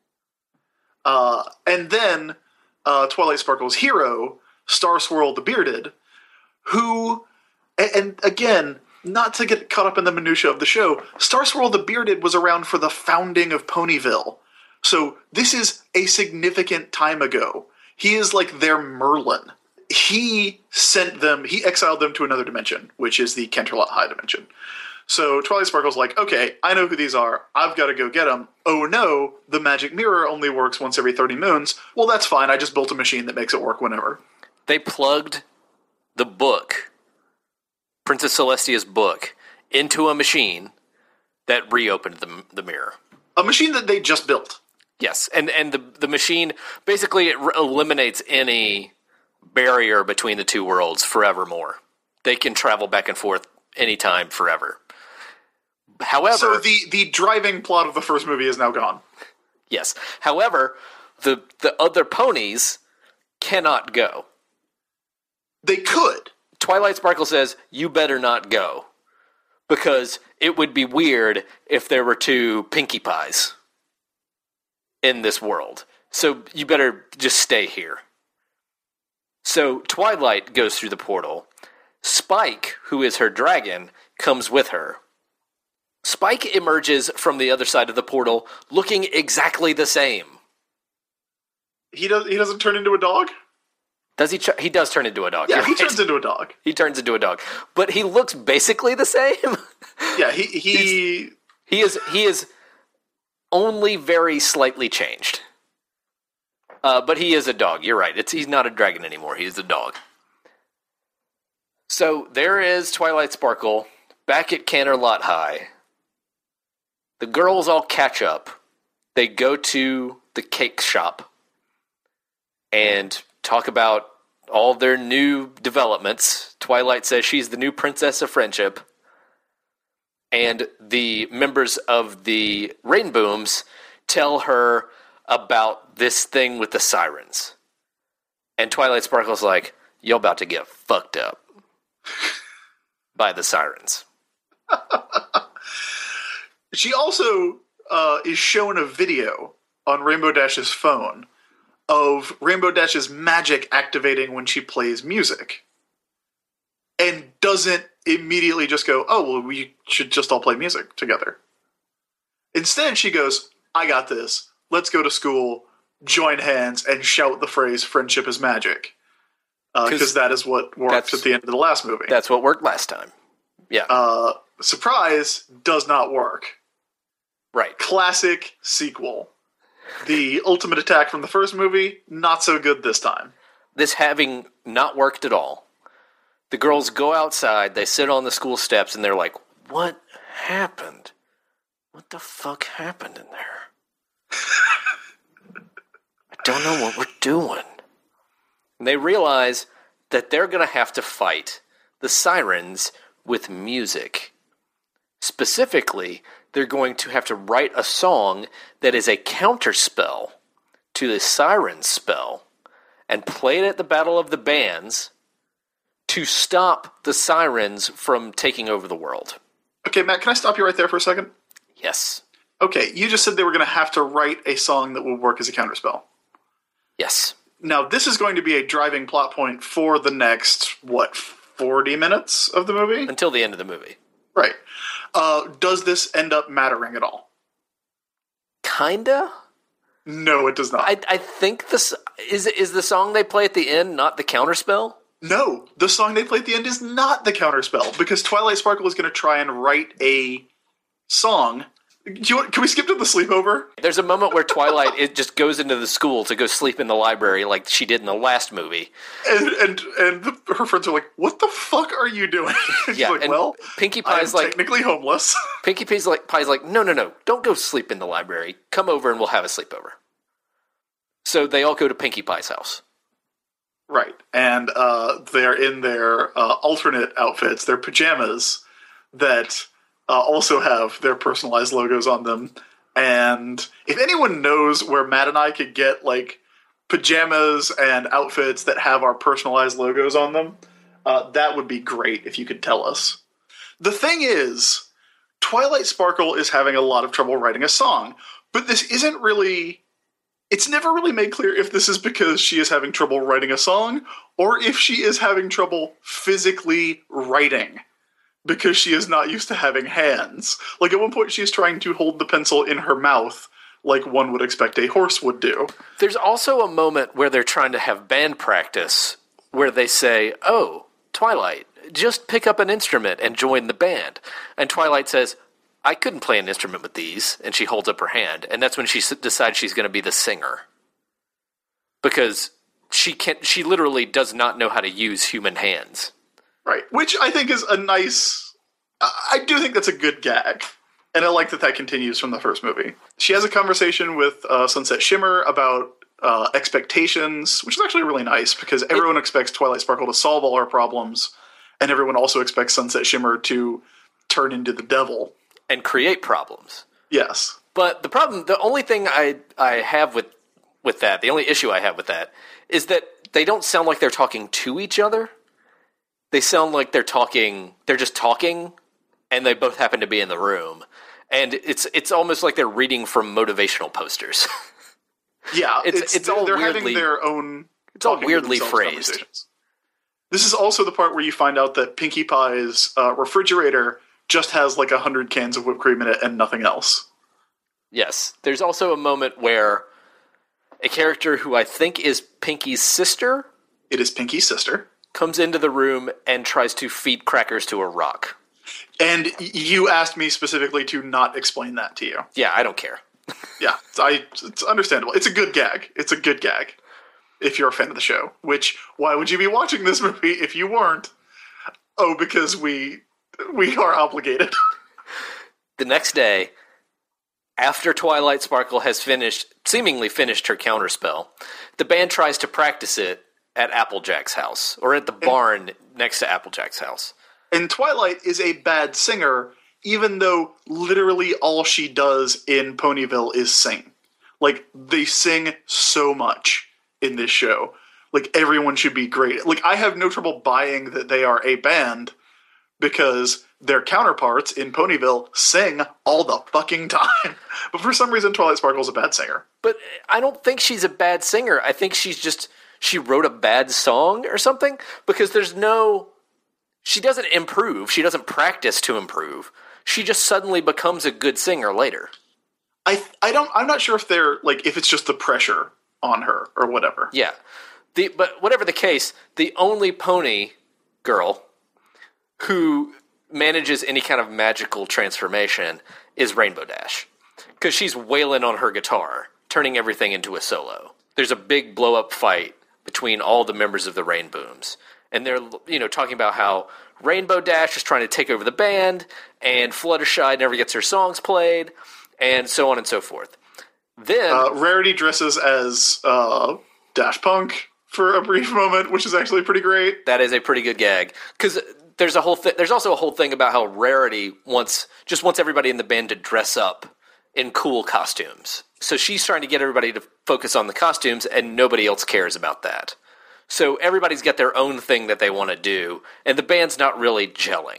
And then Twilight Sparkle's hero, Star Swirl the Bearded, who, and again, not to get caught up in the minutia of the show, Star Swirl the Bearded was around for the founding of Ponyville. So this is a significant time ago. He is like their Merlin. He exiled them to another dimension, which is the Canterlot High dimension. So Twilight Sparkle's like, okay, I know who these are. I've got to go get them. Oh no, the magic mirror only works once every 30 moons. Well, that's fine. I just built a machine that makes it work whenever. They plugged the book, Princess Celestia's book, into a machine that reopened the mirror. A machine that they just built. Yes, and the machine, basically it eliminates any barrier between the two worlds forevermore. They can travel back and forth anytime, forever. However... So the driving plot of the first movie is now gone. Yes. However, the other ponies cannot go. They could. Twilight Sparkle says, you better not go. Because it would be weird if there were two Pinkie Pies in this world. So you better just stay here. So Twilight goes through the portal. Spike, who is her dragon, comes with her. Spike emerges from the other side of the portal looking exactly the same. He doesn't turn into a dog? Does he? He does turn into a dog. Yeah, he turns into a dog. He turns into a dog. But he looks basically the same. Yeah, he is only very slightly changed. But he is a dog. You're right. He's not a dragon anymore. He's a dog. So there is Twilight Sparkle back at Canterlot High. The girls all catch up. They go to the cake shop and talk about all their new developments. Twilight says she's the new princess of friendship. And the members of the Rainbooms tell her about this thing with the sirens. And Twilight Sparkle's like, you're about to get fucked up by the sirens. She also is shown a video on Rainbow Dash's phone of Rainbow Dash's magic activating when she plays music. And doesn't immediately just go, oh, well, we should just all play music together. Instead, she goes, I got this. Let's go to school, join hands, and shout the phrase, friendship is magic. Because that is what worked at the end of the last movie. That's what worked last time. Yeah. Surprise, does not work. Right. Classic sequel. The ultimate attack from the first movie, not so good this time. This having not worked at all, the girls go outside, they sit on the school steps, and they're like, what happened? What the fuck happened in there? I don't know what we're doing. And they realize that they're going to have to fight the sirens with music. Specifically, they're going to have to write a song that is a counterspell to the siren spell and play it at the Battle of the Bands to stop the sirens from taking over the world. Okay, Matt, can I stop you right there for a second? Yes. Okay, you just said they were going to have to write a song that will work as a counterspell. Yes. Now, this is going to be a driving plot point for the next, 40 minutes of the movie? Until the end of the movie. Right. Does this end up mattering at all? kinda. No, it does not. I think this is the song they play at the end, not the counterspell. No, the song they play at the end is not the counterspell, because Twilight Sparkle is going to try and write a song. Can we skip to the sleepover? There's a moment where Twilight it just goes into the school to go sleep in the library like she did in the last movie. And her friends are like, "What the fuck are you doing?" She's Yeah, like, and "Well, Pinkie I'm Pie's like, technically homeless." Pinkie Pie's like, no, don't go sleep in the library. Come over and we'll have a sleepover. So they all go to Pinkie Pie's house. Right, and they're in their alternate outfits, their pajamas, that also have their personalized logos on them. And if anyone knows where Matt and I could get, like, pajamas and outfits that have our personalized logos on them, that would be great if you could tell us. The thing is, Twilight Sparkle is having a lot of trouble writing a song, but this isn't really... It's never really made clear if this is because she is having trouble writing a song, or if she is having trouble physically writing, because she is not used to having hands. Like, at one point she is trying to hold the pencil in her mouth, like one would expect a horse would do. There's also a moment where they're trying to have band practice, where they say, "Oh, Twilight, just pick up an instrument and join the band." And Twilight says, "I couldn't play an instrument with these," and she holds up her hand, and that's when she decides she's going to be the singer. Because she literally does not know how to use human hands. Right, which I think is a nice... I do think that's a good gag, and I like that continues from the first movie. She has a conversation with Sunset Shimmer about expectations, which is actually really nice, because everyone expects Twilight Sparkle to solve all her problems, and everyone also expects Sunset Shimmer to turn into the devil. And create problems. Yes. But the only thing I have with that, the only issue I have with that, is that they don't sound like they're talking to each other. They sound like they're just talking, and they both happen to be in the room. And it's almost like they're reading from motivational posters. Yeah, it's all they're weirdly, having their own... It's all weirdly phrased. This is also the part where you find out that Pinkie Pie's refrigerator just has like 100 cans of whipped cream in it and nothing else. Yes. There's also a moment where a character who I think is Pinkie's sister... It is Pinkie's sister. ...comes into the room and tries to feed crackers to a rock. And you asked me specifically to not explain that to you. Yeah, I don't care. Yeah, it's understandable. It's a good gag. It's a good gag. If you're a fan of the show. Which, why would you be watching this movie if you weren't? Oh, because we are obligated. The next day, after Twilight Sparkle has seemingly finished her counterspell, the band tries to practice it at Applejack's house, or at the barn next to Applejack's house. And Twilight is a bad singer, even though literally all she does in Ponyville is sing. Like, they sing so much in this show. Like, everyone should be great. Like, I have no trouble buying that they are a band, because their counterparts in Ponyville sing all the fucking time. But for some reason, Twilight Sparkle's a bad singer. But I don't think she's a bad singer. I think she wrote a bad song or something, because she doesn't improve. She doesn't practice to improve. She just suddenly becomes a good singer later. I'm not sure if it's just the pressure on her or whatever. Yeah. But whatever the case, the only pony girl who manages any kind of magical transformation is Rainbow Dash. Because she's wailing on her guitar, turning everything into a solo. There's a big blow-up fight between all the members of the Rainbooms. And they're, talking about how Rainbow Dash is trying to take over the band, and Fluttershy never gets her songs played, and so on and so forth. Then Rarity dresses as Dash Punk for a brief moment, which is actually pretty great. That is a pretty good gag, because there's also a whole thing about how Rarity wants everybody in the band to dress up in cool costumes. So she's trying to get everybody to focus on the costumes, and nobody else cares about that. So everybody's got their own thing that they want to do, and the band's not really gelling.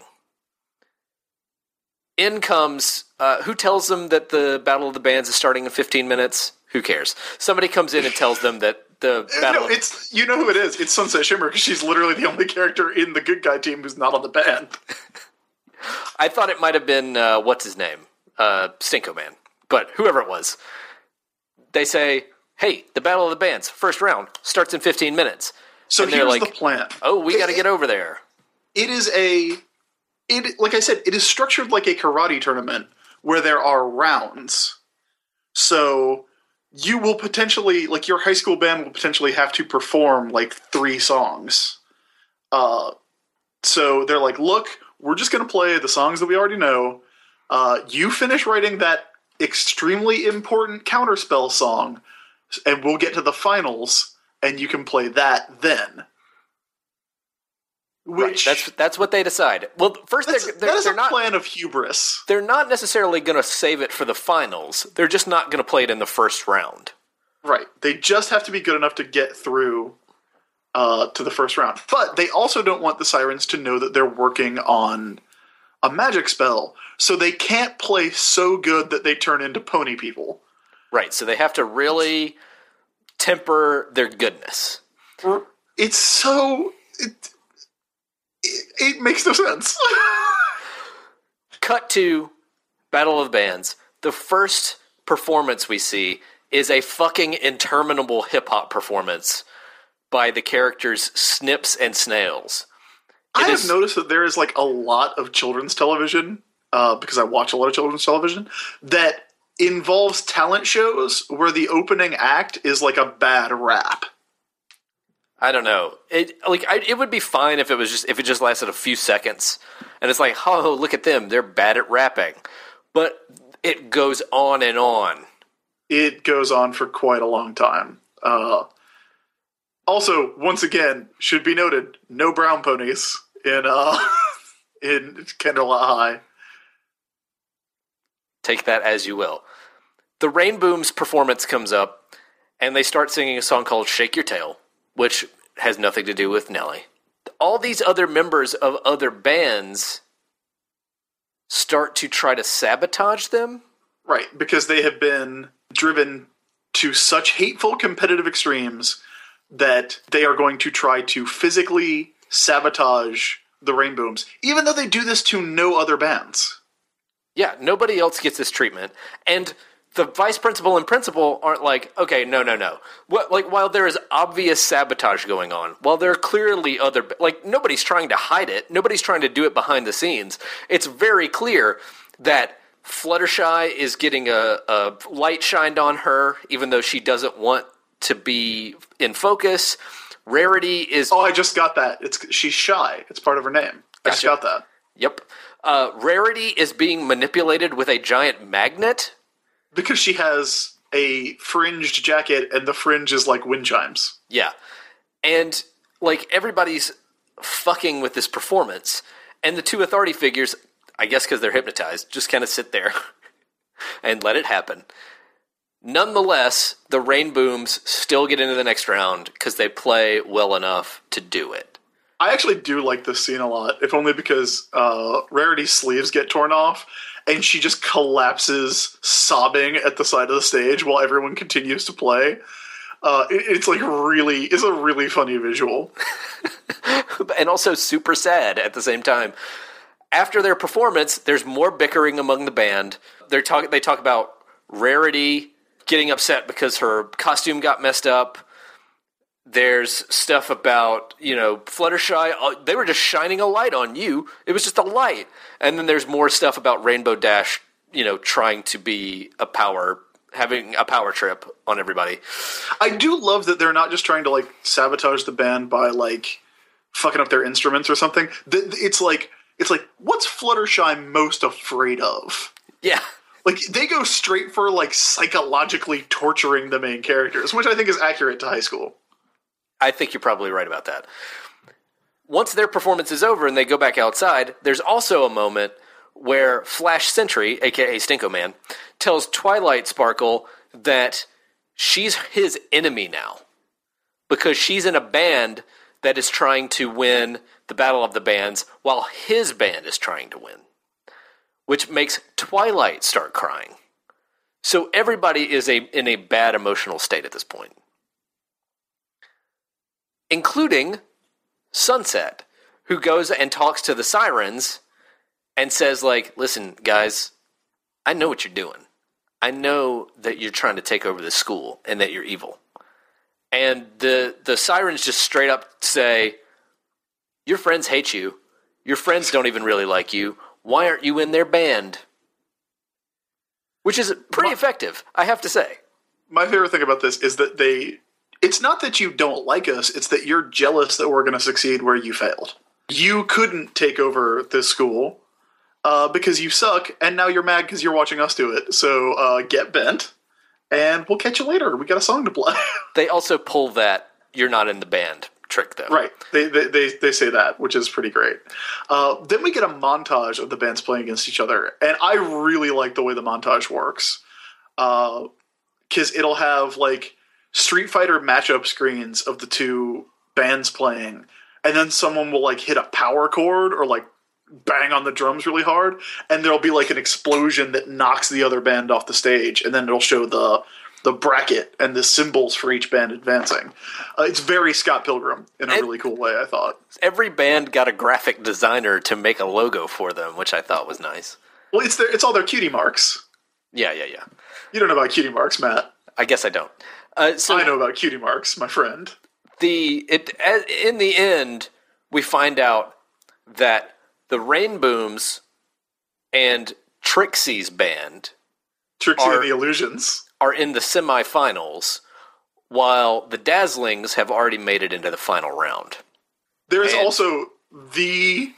In comes, who tells them that the Battle of the Bands is starting in 15 minutes? Who cares? Somebody comes in and tells them that the Battle... No, you know who it is. It's Sunset Shimmer, because she's literally the only character in the good guy team who's not on the band. I thought it might have been, what's his name? Stinko Man. but whoever it was, they say, hey, the Battle of the Bands, first round, starts in 15 minutes. So and here's like, the plan. Oh, we got to get over there. It is like I said, it is structured like a karate tournament where there are rounds. So you will potentially, like your high school band will potentially have to perform like 3 songs. So they're like, look, we're just going to play the songs that we already know. You finish writing that extremely important counterspell song, and we'll get to the finals, and you can play that then. Which right. That's what they decide. Well, first they're not plan of hubris. They're not necessarily going to save it for the finals. They're just not going to play it in the first round. Right. They just have to be good enough to get through to the first round. But they also don't want the Sirens to know that they're working on a magic spell, so they can't play so good that they turn into pony people. Right. So they have to really temper their goodness. It's so... It makes no sense. Cut to Battle of the Bands. The first performance we see is a fucking interminable hip-hop performance by the characters Snips and Snails. I have noticed that there is like a lot of children's television, because I watch a lot of children's television, that involves talent shows where the opening act is like a bad rap. I don't know. It would be fine if it just lasted a few seconds, and it's like, oh, look at them, they're bad at rapping. But it goes on and on. It goes on for quite a long time. Also, once again, should be noted, no brown ponies in Candlelight High. Take that as you will. The Rain Boom's performance comes up, and they start singing a song called Shake Your Tail, which has nothing to do with Nelly. All these other members of other bands start to try to sabotage them. Right, because they have been driven to such hateful competitive extremes that they are going to try to physically sabotage the Rain Booms, even though they do this to no other bands. Yeah, nobody else gets this treatment. And the vice principal and principal aren't like, okay, no. While there is obvious sabotage going on, while there are clearly other... Like, nobody's trying to hide it. Nobody's trying to do it behind the scenes. It's very clear that Fluttershy is getting a light shined on her, even though she doesn't want to be in focus. Rarity is... Oh, I just got that. She's shy. It's part of her name. I just got that. Yep. Rarity is being manipulated with a giant magnet. Because she has a fringed jacket, and the fringe is like wind chimes. Yeah. And, like, everybody's fucking with this performance. And the two authority figures, I guess because they're hypnotized, just kind of sit there and let it happen. Nonetheless, the Rain Booms still get into the next round because they play well enough to do it. I actually do like this scene a lot, if only because Rarity's sleeves get torn off, and she just collapses sobbing at the side of the stage while everyone continues to play. It's a really funny visual. And also super sad at the same time. After their performance, there's more bickering among the band. They talk about Rarity getting upset because her costume got messed up. There's stuff about, Fluttershy. They were just shining a light on you. It was just a light. And then there's more stuff about Rainbow Dash, trying to be having a power trip on everybody. I do love that they're not just trying to, sabotage the band by, fucking up their instruments or something. It's like, what's Fluttershy most afraid of? Yeah. They go straight for, psychologically torturing the main characters, which I think is accurate to high school. I think you're probably right about that. Once their performance is over and they go back outside, there's also a moment where Flash Sentry, a.k.a. Stinko Man, tells Twilight Sparkle that she's his enemy now because she's in a band that is trying to win the Battle of the Bands while his band is trying to win, which makes Twilight start crying. So everybody is in a bad emotional state at this point, including Sunset, who goes and talks to the Sirens and says, listen, guys, I know what you're doing. I know that you're trying to take over the school and that you're evil. And the sirens just straight up say, your friends hate you. Your friends don't even really like you. Why aren't you in their band? Which is pretty effective, I have to say. My favorite thing about this is that it's not that you don't like us, it's that you're jealous that we're going to succeed where you failed. You couldn't take over this school because you suck, and now you're mad because you're watching us do it. So get bent, and we'll catch you later. We got a song to play. They also pull that you're not in the band trick, though. Right. They say that, which is pretty great. Then we get a montage of the bands playing against each other, and I really like the way the montage works. Because it'll have, like, Street Fighter matchup screens of the two bands playing, and then someone will, like, hit a power chord or, like, bang on the drums really hard, and there'll be, like, an explosion that knocks the other band off the stage, and then it'll show the bracket and the symbols for each band advancing. It's very Scott Pilgrim in a really cool way, I thought. Every band got a graphic designer to make a logo for them, which I thought was nice. Well, it's all their cutie marks. Yeah. You don't know about cutie marks, Matt. I guess I don't. So I know about cutie marks, my friend. In the end, we find out that the Rainbooms and Trixie's band, Trixie and the Illusions, are in the semifinals, while the Dazzlings have already made it into the final round. There is also the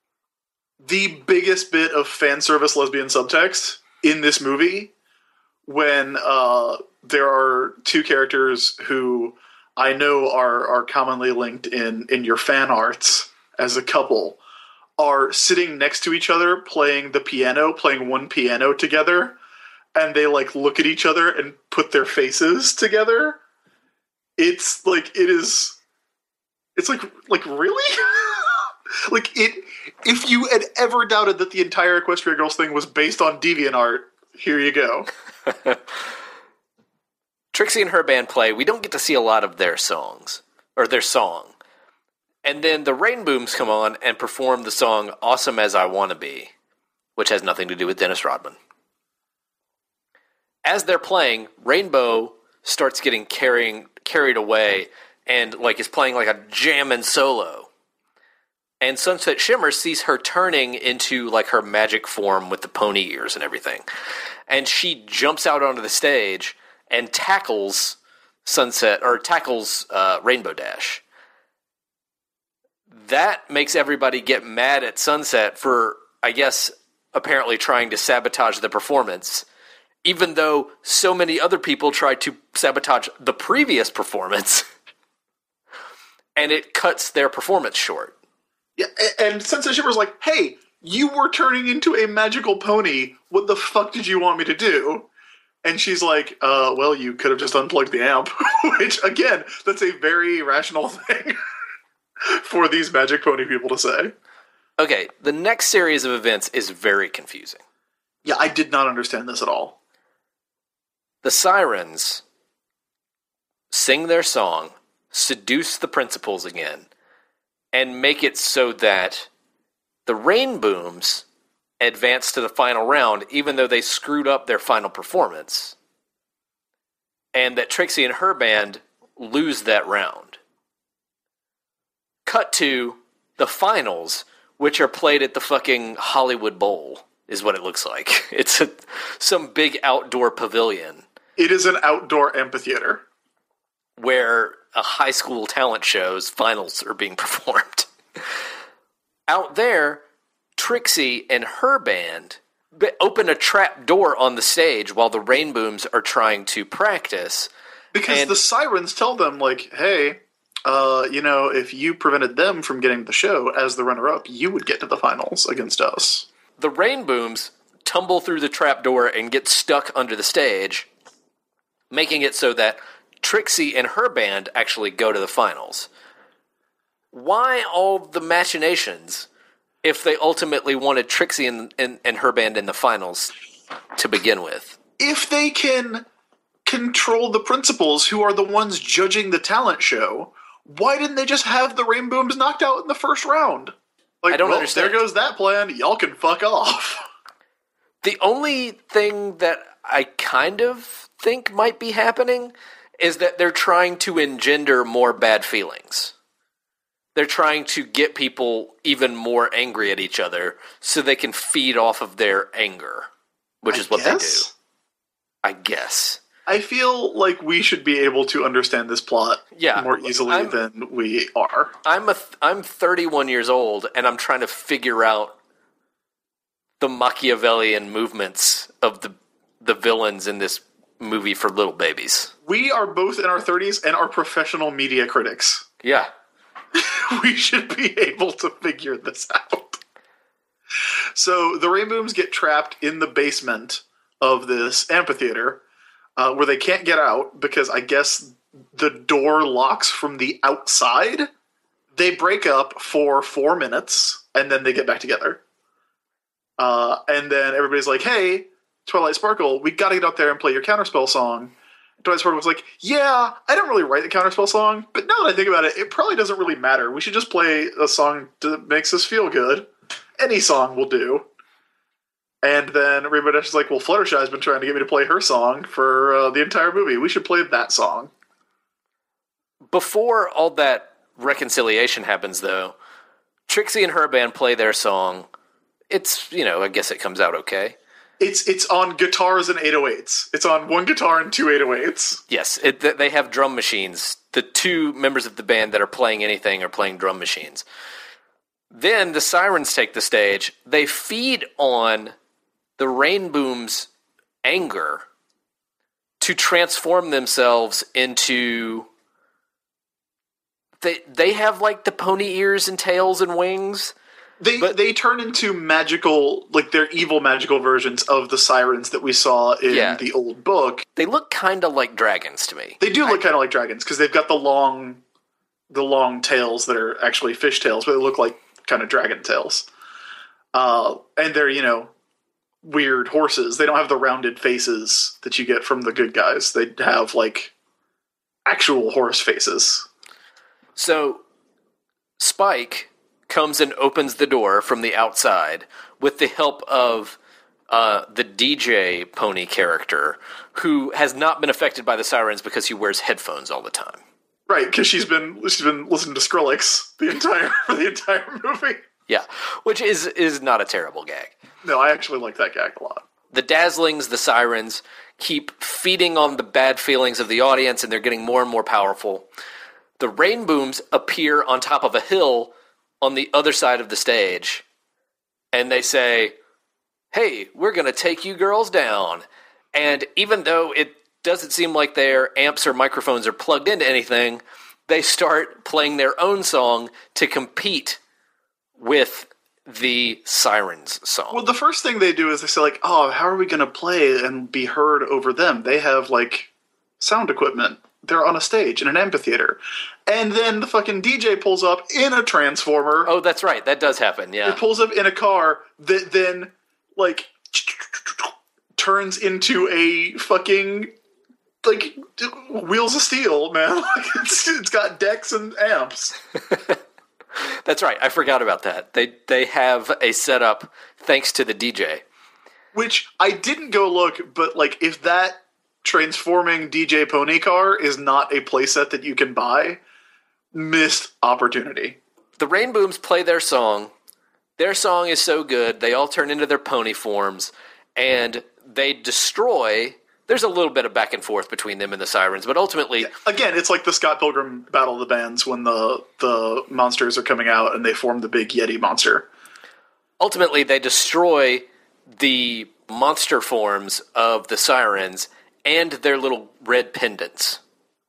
biggest bit of fan service lesbian subtext in this movie when there are two characters who I know are commonly linked in your fan arts as a couple, are sitting next to each other playing one piano together, and they like look at each other and put their faces together. It's like really like it. If you had ever doubted that the entire Equestria Girls thing was based on DeviantArt, here you go. Trixie and her band play. We don't get to see a lot of their songs, or their song. And then the Rainbooms come on and perform the song Awesome As I Wanna Be, which has nothing to do with Dennis Rodman. As they're playing, Rainbow starts getting carried away and like is playing like a jammin' solo. And Sunset Shimmer sees her turning into like her magic form with the pony ears and everything. And she jumps out onto the stage and tackles Rainbow Dash. That makes everybody get mad at Sunset for, I guess, apparently trying to sabotage the performance, even though so many other people tried to sabotage the previous performance, and it cuts their performance short. Yeah, and Sunset Shimmer's like, hey, you were turning into a magical pony. What the fuck did you want me to do? And she's like, well, you could have just unplugged the amp. Which, again, that's a very rational thing for these magic pony people to say. Okay, the next series of events is very confusing. Yeah, I did not understand this at all. The Sirens sing their song, seduce the principals again, and make it so that the Rainbooms advance to the final round, even though they screwed up their final performance, and that Trixie and her band lose that round. Cut to the finals, which are played at the fucking Hollywood Bowl, is what it looks like. It's some big outdoor pavilion. It is an outdoor amphitheater. Where a high school talent show's finals are being performed. Out there, Trixie and her band open a trap door on the stage while the Rainbooms are trying to practice. Because the Sirens tell them, like, hey, if you prevented them from getting the show as the runner-up, you would get to the finals against us. The Rainbooms tumble through the trap door and get stuck under the stage, making it so that Trixie and her band actually go to the finals. Why all the machinations if they ultimately wanted Trixie and her band in the finals to begin with? If they can control the principals who are the ones judging the talent show, why didn't they just have the Rainbooms knocked out in the first round? Like, I don't understand. There goes that plan. Y'all can fuck off. The only thing that I kind of think might be happening is that they're trying to engender more bad feelings. They're trying to get people even more angry at each other so they can feed off of their anger, which is what they do. I guess. I feel like we should be able to understand this plot more easily than we are. I'm 31 years old, and I'm trying to figure out the Machiavellian movements of the villains in this movie for little babies. We are both in our 30s and are professional media critics. Yeah. We should be able to figure this out. So the Rainbooms get trapped in the basement of this amphitheater where they can't get out because I guess the door locks from the outside. They break up for 4 minutes and then they get back together. And then everybody's like, hey, Twilight Sparkle, we gotta get out there and play your Counterspell song. Twilight Sparkle was like, yeah, I don't really write the Counterspell song, but now that I think about it, it probably doesn't really matter. We should just play a song that makes us feel good. Any song will do. And then Rainbow Dash is like, well, Fluttershy's been trying to get me to play her song for the entire movie. We should play that song. Before all that reconciliation happens, though, Trixie and her band play their song. It's, I guess it comes out okay. It's on guitars and 808s. It's on one guitar and two 808s. Yes, they have drum machines. The two members of the band that are playing anything are playing drum machines. Then the Sirens take the stage. They feed on the Rainboom's anger to transform themselves into... They have, like, the pony ears and tails and wings... They turn into magical, like they're evil magical versions of the sirens that we saw in the old book. They look kind of like dragons to me. They do look kind of like dragons because they've got the long tails that are actually fish tails, but they look like kind of dragon tails. And they're, weird horses. They don't have the rounded faces that you get from the good guys. They have, like, actual horse faces. So, Spike comes and opens the door from the outside with the help of the DJ pony character, who has not been affected by the sirens because he wears headphones all the time. Right, because she's been listening to Skrillex the entire movie. Yeah, which is not a terrible gag. No, I actually like that gag a lot. The Dazzlings, the sirens, keep feeding on the bad feelings of the audience, and they're getting more and more powerful. The Rainbooms appear on top of a hill on the other side of the stage, and they say, hey, we're going to take you girls down. And even though it doesn't seem like their amps or microphones are plugged into anything, they start playing their own song to compete with the Sirens song. Well, the first thing they do is they say, like, oh, how are we going to play and be heard over them? They have, like, sound equipment. They're on a stage in an amphitheater. And then the fucking DJ pulls up in a transformer. Oh, that's right. That does happen, yeah. It pulls up in a car that then, like, turns into a fucking, like, wheels of steel, man. Like, it's got decks and amps. That's right. I forgot about that. They have a setup thanks to the DJ. Which, I didn't go look, but, like, if that transforming DJ pony car is not a playset that you can buy, missed opportunity. The Rainbooms play their song. Their song is so good, they all turn into their pony forms, and they destroy... There's a little bit of back and forth between them and the Sirens, but ultimately... Yeah. Again, it's like the Scott Pilgrim Battle of the Bands when the monsters are coming out and they form the big Yeti monster. Ultimately, they destroy the monster forms of the Sirens and their little red pendants.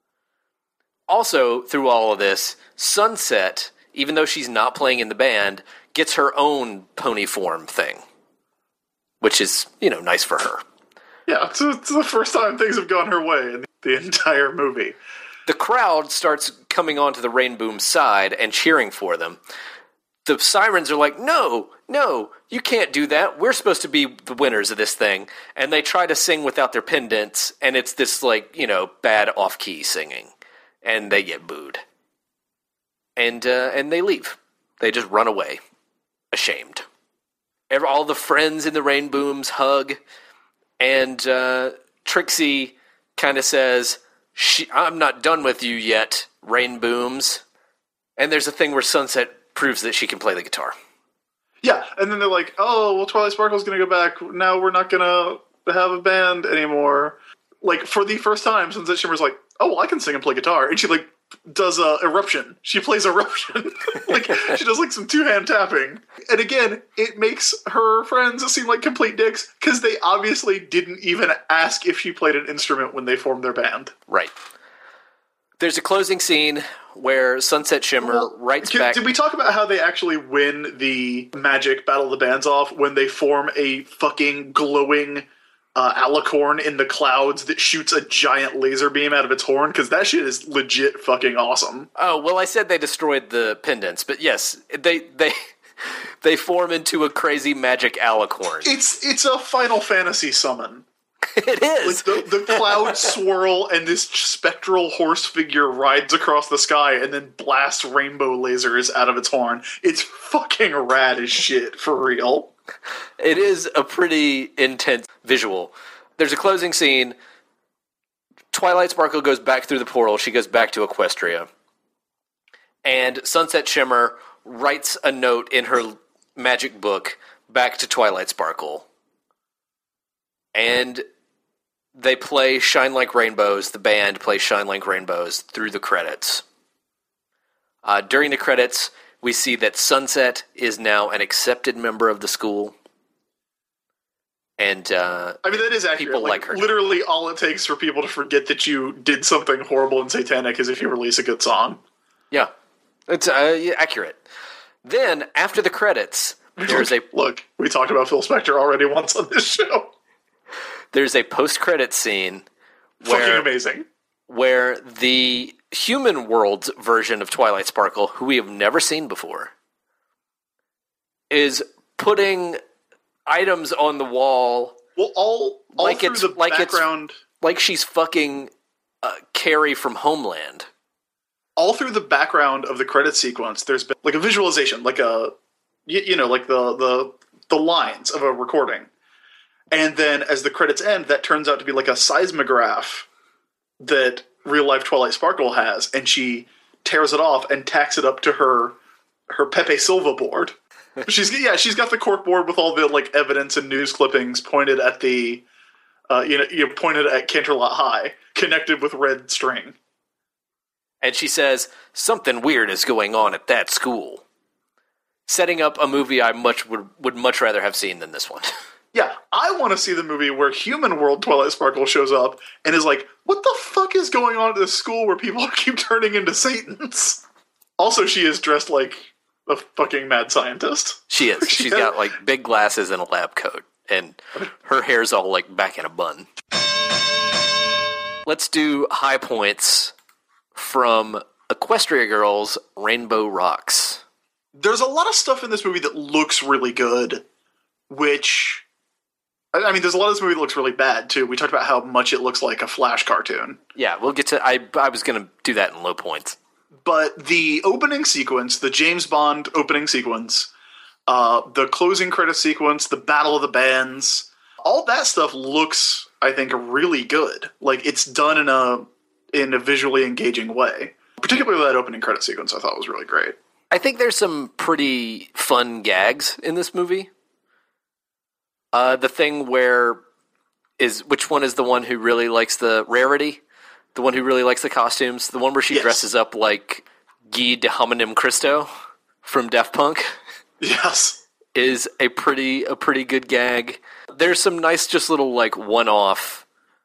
Also, through all of this, Sunset, even though she's not playing in the band, gets her own pony form thing, which is, nice for her. Yeah, it's the first time things have gone her way in the entire movie. The crowd starts coming onto the Rainboom side and cheering for them. The Sirens are like, no, you can't do that. We're supposed to be the winners of this thing. And they try to sing without their pendants, and it's this, bad off-key singing. And they get booed. And they leave. They just run away. Ashamed. All the friends in the Rainbooms hug. And Trixie kind of says, I'm not done with you yet, Rain Booms. And there's a thing where Sunset proves that she can play the guitar. Yeah, and then they're like, oh, well, Twilight Sparkle's going to go back. Now we're not going to have a band anymore. Like, for the first time, Sunset Shimmer's like, oh, well, I can sing and play guitar. And she, like, does Eruption. She plays Eruption. Like, she does, like, some two-hand tapping. And again, it makes her friends seem like complete dicks, because they obviously didn't even ask if she played an instrument when they formed their band. Right. There's a closing scene where Sunset Shimmer writes back... Did we talk about how they actually win the Magic Battle of the Bands off when they form a fucking glowing alicorn in the clouds that shoots a giant laser beam out of its horn? Because that shit is legit fucking awesome. Oh, well, I said they destroyed the pendants, but yes, they form into a crazy magic alicorn. It's a Final Fantasy summon. It is. Like the clouds swirl and this spectral horse figure rides across the sky and then blasts rainbow lasers out of its horn. It's fucking rad as shit, for real. It is a pretty intense visual. There's a closing scene. Twilight Sparkle goes back through the portal. She goes back to Equestria. And Sunset Shimmer writes a note in her magic book back to Twilight Sparkle. And they play Shine Like Rainbows. The band plays Shine Like Rainbows through the credits. During the credits, we see that Sunset is now an accepted member of the school. And I mean, that is accurate. People like her. Literally all it takes for people to forget that you did something horrible and satanic is if you release a good song. Yeah. It's accurate. Then, after the credits, there's Look, we talked about Phil Spector already once on this show. There's a post-credit scene fucking amazing, where the human world's version of Twilight Sparkle, who we have never seen before, is putting items on the wall. Well, all like through the background, like she's fucking Carrie from Homeland. All through the background of the credit sequence, there's been like a visualization, like a like the lines of a recording. And then as the credits end, that turns out to be like a seismograph that real-life Twilight Sparkle has, and she tears it off and tacks it up to her Pepe Silva board. She's got the cork board with all the like evidence and news clippings pointed at the pointed at Canterlot High, connected with red string. And she says, something weird is going on at that school. Setting up a movie I would much rather have seen than this one. Yeah, I want to see the movie where Human World Twilight Sparkle shows up and is like, what the fuck is going on at this school where people keep turning into Satans? Also, she is dressed like a fucking mad scientist. She is. She's got like big glasses and a lab coat, and her hair's all like back in a bun. Let's do high points from Equestria Girls Rainbow Rocks. There's a lot of stuff in this movie that looks really good, which... I mean, there's a lot of this movie that looks really bad, too. We talked about how much it looks like a Flash cartoon. Yeah, we'll get to... I was going to do that in low points. But the opening sequence, the James Bond opening sequence, the closing credit sequence, the Battle of the Bands, all that stuff looks, I think, really good. Like, it's done in a visually engaging way. Particularly that opening credit sequence I thought was really great. I think there's some pretty fun gags in this movie. The thing which one is the one who really likes the Rarity? The one who really likes the costumes? The one where she dresses up like Guy de Hominem Christo from Daft Punk? Yes. Is a pretty good gag. There's some nice just little like one-off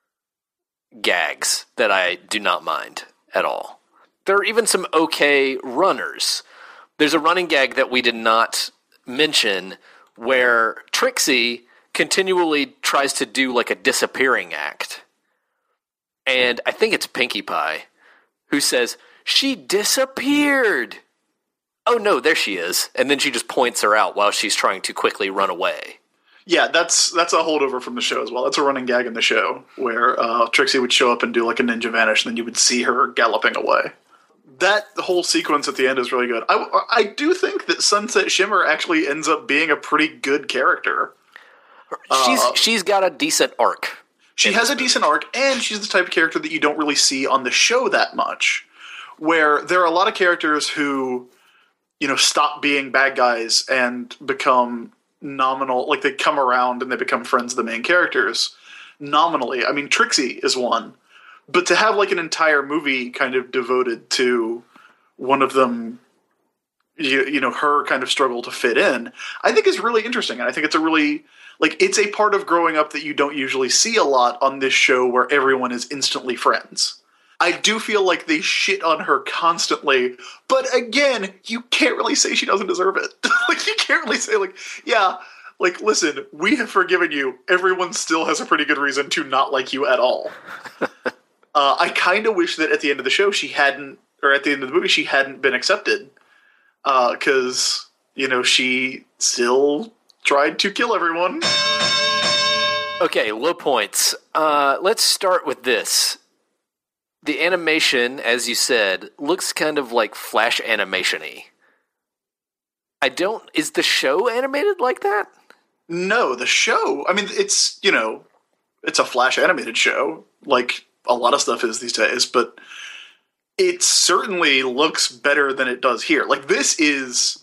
gags that I do not mind at all. There are even some okay runners. There's a running gag that we did not mention where Trixie continually tries to do like a disappearing act. And I think it's Pinkie Pie who says, she disappeared. Oh no, there she is. And then she just points her out while she's trying to quickly run away. Yeah, that's a holdover from the show as well. That's a running gag in the show where Trixie would show up and do like a ninja vanish, and then you would see her galloping away. That whole sequence at the end is really good. I do think that Sunset Shimmer actually ends up being a pretty good character. She's got a decent arc. She has a decent arc, and she's the type of character that you don't really see on the show that much. Where there are a lot of characters who, stop being bad guys and become nominal, like they come around and they become friends of the main characters nominally. I mean, Trixie is one. But to have like an entire movie kind of devoted to one of them, her kind of struggle to fit in, I think is really interesting. And I think it's a really, it's a part of growing up that you don't usually see a lot on this show where everyone is instantly friends. I do feel like they shit on her constantly, but again, you can't really say she doesn't deserve it. You can't really say listen, we have forgiven you. Everyone still has a pretty good reason to not like you at all. I kind of wish that at the end of the show at the end of the movie, she hadn't been accepted. Because, she still tried to kill everyone. Okay, low points. Let's start with this. The animation, as you said, looks kind of like Flash animation-y. Is the show animated like that? No, the show, I mean, it's a Flash animated show, like a lot of stuff is these days, but it certainly looks better than it does here. Like, this is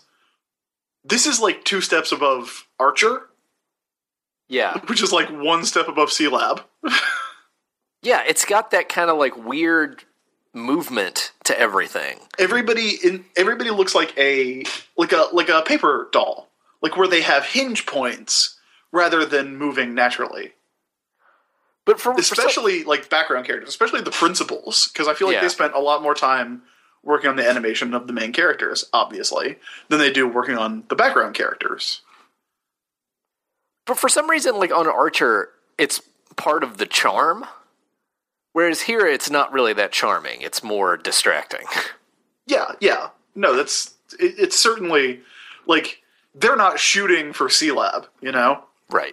like 2 steps above Archer. Yeah. Which is like 1 step above C-Lab. Yeah, it's got that kind of like weird movement to everything. Everybody looks like a paper doll, like where they have hinge points rather than moving naturally. But especially background characters, especially the principals, because I feel like they spent a lot more time working on the animation of the main characters, obviously, than they do working on the background characters. But for some reason, on Archer, it's part of the charm. Whereas here, it's not really that charming. It's more distracting. Yeah. No, it's certainly, they're not shooting for C-Lab, Right.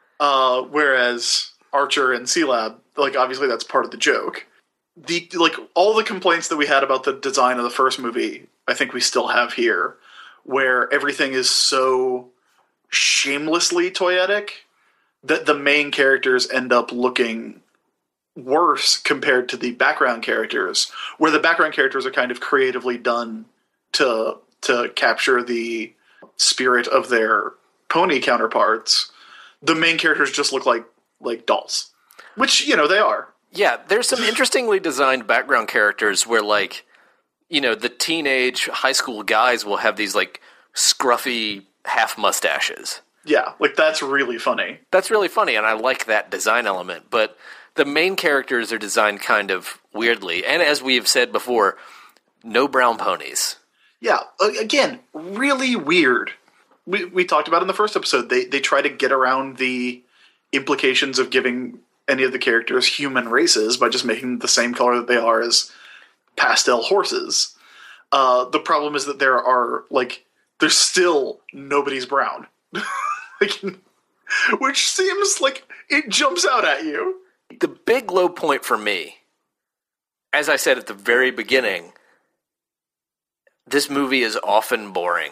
Whereas Archer and C-Lab, obviously that's part of the joke. All the complaints that we had about the design of the first movie, I think we still have here, where everything is so shamelessly toyetic that the main characters end up looking worse compared to the background characters, where the background characters are kind of creatively done to capture the spirit of their pony counterparts. The main characters just look like dolls, which, they are. Yeah, there's some interestingly designed background characters where, the teenage high school guys will have these, scruffy half mustaches. Yeah, that's really funny. That's really funny, and I like that design element, but the main characters are designed kind of weirdly, and as we've said before, no brown ponies. Yeah, again, really weird. We talked about in the first episode, they try to get around the implications of giving any of the characters human races by just making them the same color that they are as pastel horses. The problem is that there's still nobody's brown. Which seems like it jumps out at you. The big low point for me, as I said at the very beginning, this movie is often boring.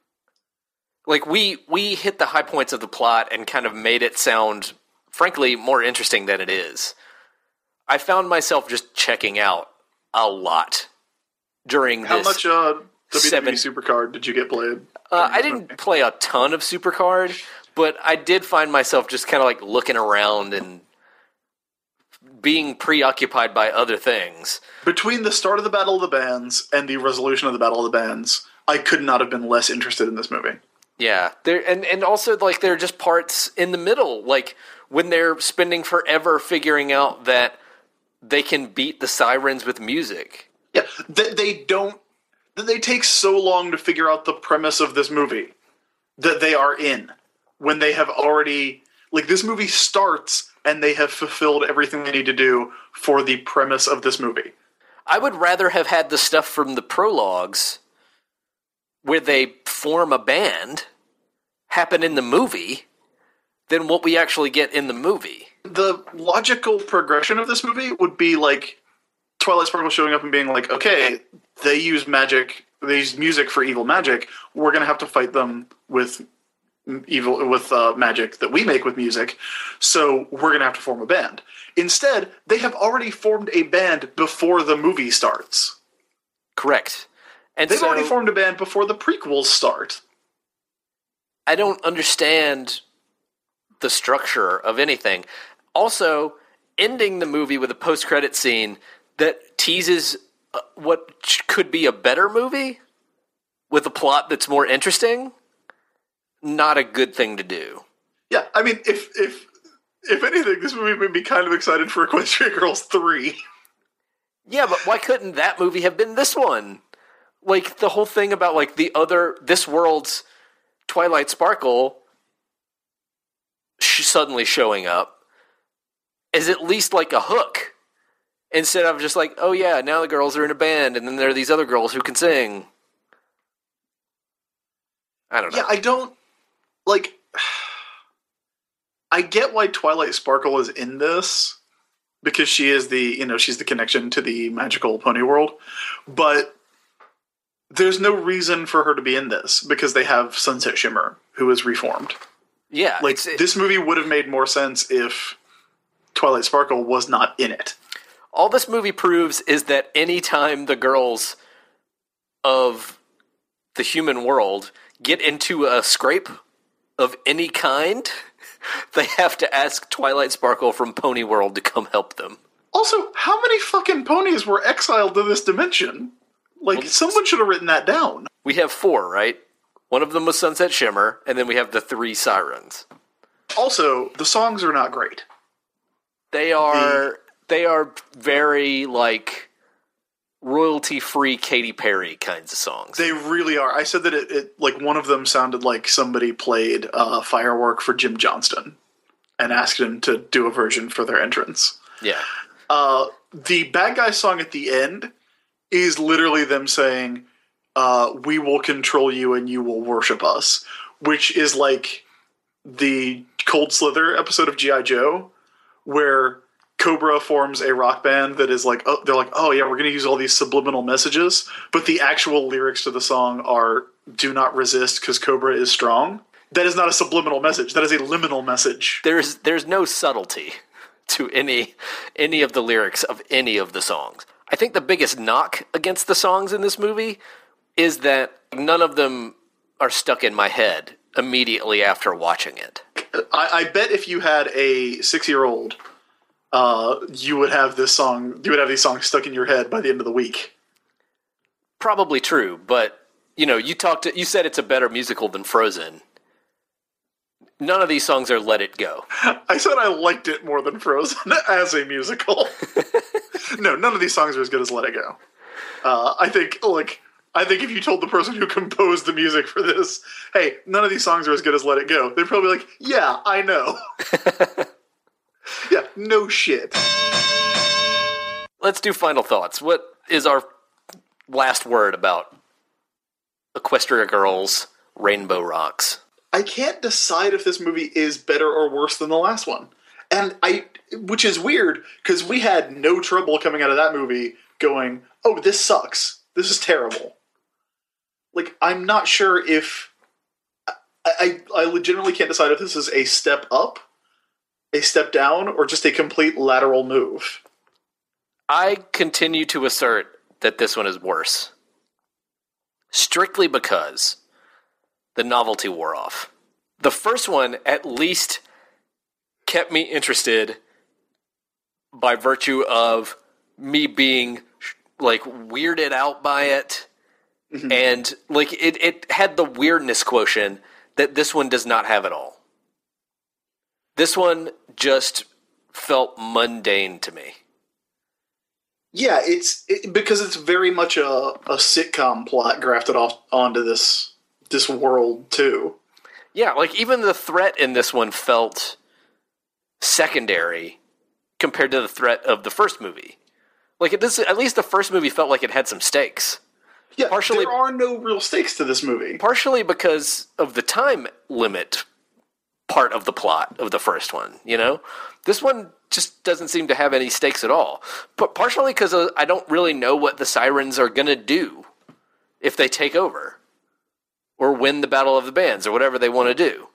We hit the high points of the plot and kind of made it sound, frankly, more interesting than it is. I found myself just checking out a lot during How this. much WWE Supercard did you get played? I didn't play a ton of Supercard, but I did find myself just kind of looking around and being preoccupied by other things. Between the start of the Battle of the Bands and the resolution of the Battle of the Bands, I could not have been less interested in this movie. Yeah, and also there are just parts in the middle, when they're spending forever figuring out that they can beat the sirens with music. Yeah, they take so long to figure out the premise of this movie that they are in, when they have already, this movie starts and they have fulfilled everything they need to do for the premise of this movie. I would rather have had the stuff from the prologues where they form a band happen in the movie than what we actually get in the movie. The logical progression of this movie would be Twilight Sparkle showing up and being okay, they use magic, they use music for evil magic, we're going to have to fight them with evil with magic that we make with music, so we're going to have to form a band. Instead, they have already formed a band before the movie starts. Correct. And They've already formed a band before the prequels start. I don't understand the structure of anything. Also, ending the movie with a post-credit scene that teases what could be a better movie with a plot that's more interesting, not a good thing to do. Yeah, I mean, if anything, this movie made me kind of excited for Equestria Girls 3. Yeah, but why couldn't that movie have been this one? Like, the whole thing about, like, this world's Twilight Sparkle suddenly showing up is at least, like, a hook. Instead of just like, oh yeah, now the girls are in a band, and then there are these other girls who can sing. I don't know. Yeah, I don't, like, I get why Twilight Sparkle is in this, because she is she's the connection to the magical pony world, but there's no reason for her to be in this, because they have Sunset Shimmer, who is reformed. Yeah. Like, this movie would have made more sense if Twilight Sparkle was not in it. All this movie proves is that anytime the girls of the human world get into a scrape of any kind, they have to ask Twilight Sparkle from Pony World to come help them. Also, how many fucking ponies were exiled to this dimension? Like, someone should have written that down. We have 4, right? One of them was Sunset Shimmer, and then we have the 3 sirens. Also, the songs are not great. They are very, like, royalty-free Katy Perry kinds of songs. They really are. I said that it like, one of them sounded like somebody played Firework for Jim Johnston and asked him to do a version for their entrance. Yeah. The bad guy song at the end is literally them saying, we will control you and you will worship us, which is like the Cold Slither episode of G.I. Joe, where Cobra forms a rock band that is like, they're like, oh yeah, we're going to use all these subliminal messages, but the actual lyrics to the song are, do not resist because Cobra is strong. That is not a subliminal message. That is a liminal message. There's no subtlety to any of the lyrics of any of the songs. I think the biggest knock against the songs in this movie is that none of them are stuck in my head immediately after watching it. I bet if you had a 6-year-old, you would have these songs stuck in your head by the end of the week. Probably true, but you said it's a better musical than Frozen. None of these songs are Let It Go. I said I liked it more than Frozen as a musical. No, none of these songs are as good as Let It Go. I think if you told the person who composed the music for this, hey, none of these songs are as good as Let It Go, they'd probably be like, yeah, I know. Yeah, no shit. Let's do final thoughts. What is our last word about Equestria Girls Rainbow Rocks? I can't decide if this movie is better or worse than the last one. Which is weird, because we had no trouble coming out of that movie going, oh, this sucks. This is terrible. Like, I'm not sure if... I legitimately can't decide if this is a step up, a step down, or just a complete lateral move. I continue to assert that this one is worse. Strictly because the novelty wore off. The first one at least kept me interested by virtue of me being, like, weirded out by it. Mm-hmm. And, like, it had the weirdness quotient that this one does not have at all. This one just felt mundane to me. Yeah, because it's very much a sitcom plot grafted onto this world, too. Yeah, like, even the threat in this one felt secondary compared to the threat of the first movie. Like, at least the first movie felt like it had some stakes. Yeah, there are no real stakes to this movie. Partially because of the time limit part of the plot of the first one, This one just doesn't seem to have any stakes at all. But partially because I don't really know what the Sirens are going to do if they take over. Or win the Battle of the Bands, or whatever they want to do.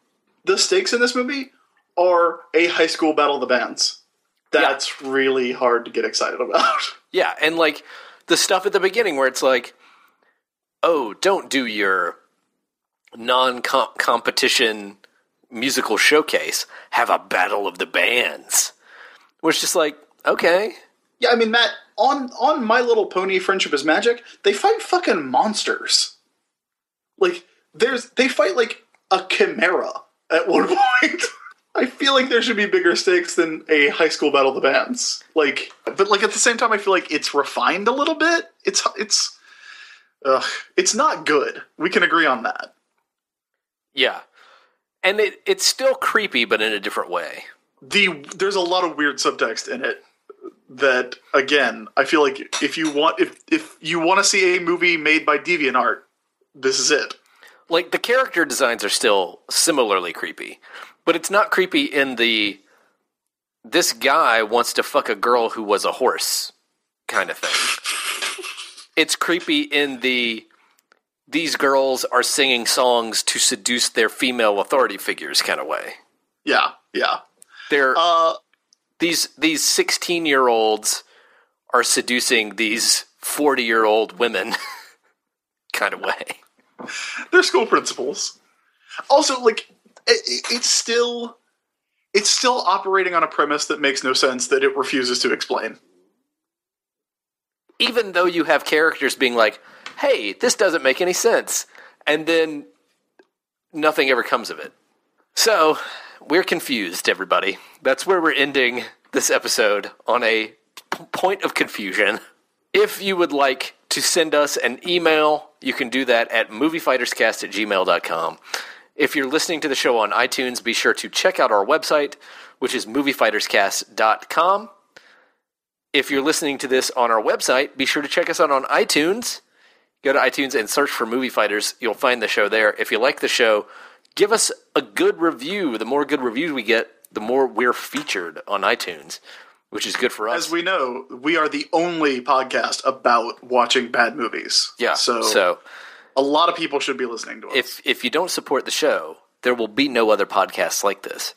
the stakes in this movie are a high school battle of the bands. That's really hard to get excited about. Yeah, and like the stuff at the beginning where it's like, oh, don't do your non-competition musical showcase. Have a battle of the bands. Where it's just like, okay. Yeah, I mean, Matt, on My Little Pony Friendship is Magic, they fight fucking monsters. Like, they fight like a chimera at one point. I feel like there should be bigger stakes than a high school battle of the bands. Like, but like at the same time, I feel like it's refined a little bit. It's not good. We can agree on that. Yeah, and it's still creepy, but in a different way. There's a lot of weird subtext in it that, again, I feel like if you want to see a movie made by DeviantArt, this is it. Like, the character designs are still similarly creepy, but it's not creepy in this guy wants to fuck a girl who was a horse kind of thing. It's creepy in these girls are singing songs to seduce their female authority figures kind of way. Yeah. They're these 16-year-olds are seducing these 40-year-old women kind of way. They're school principals. Also, like, it's still operating on a premise that makes no sense that it refuses to explain. Even though you have characters being like, hey, this doesn't make any sense. And then nothing ever comes of it. So, we're confused, everybody. That's where we're ending this episode, on a point of confusion. If you would like to send us an email, you can do that at moviefighterscast@gmail.com. If you're listening to the show on iTunes, be sure to check out our website, which is moviefighterscast.com. If you're listening to this on our website, be sure to check us out on iTunes. Go to iTunes and search for Movie Fighters. You'll find the show there. If you like the show, give us a good review. The more good reviews we get, the more we're featured on iTunes, which is good for us. As we know, we are the only podcast about watching bad movies. Yeah, so a lot of people should be listening to us. If you don't support the show, there will be no other podcasts like this.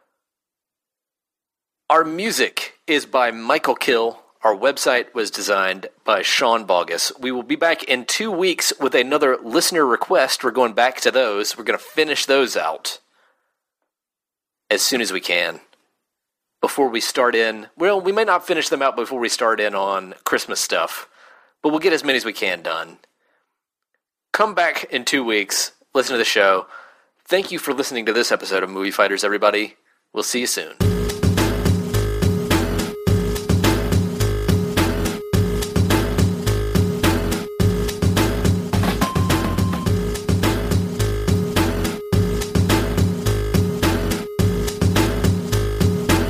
Our music is by Michael Kill. Our website was designed by Sean Bogus. We will be back in 2 weeks with another listener request. We're going back to those. We're going to finish those out as soon as we can. Before we start in, well, we may not finish them out before we start in on Christmas stuff, but we'll get as many as we can done. Come back in 2 weeks. Listen to the show. Thank you for listening to this episode of Movie Fighters, everybody. We'll see you soon.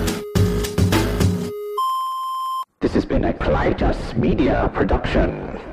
This has been a Clytus Media production.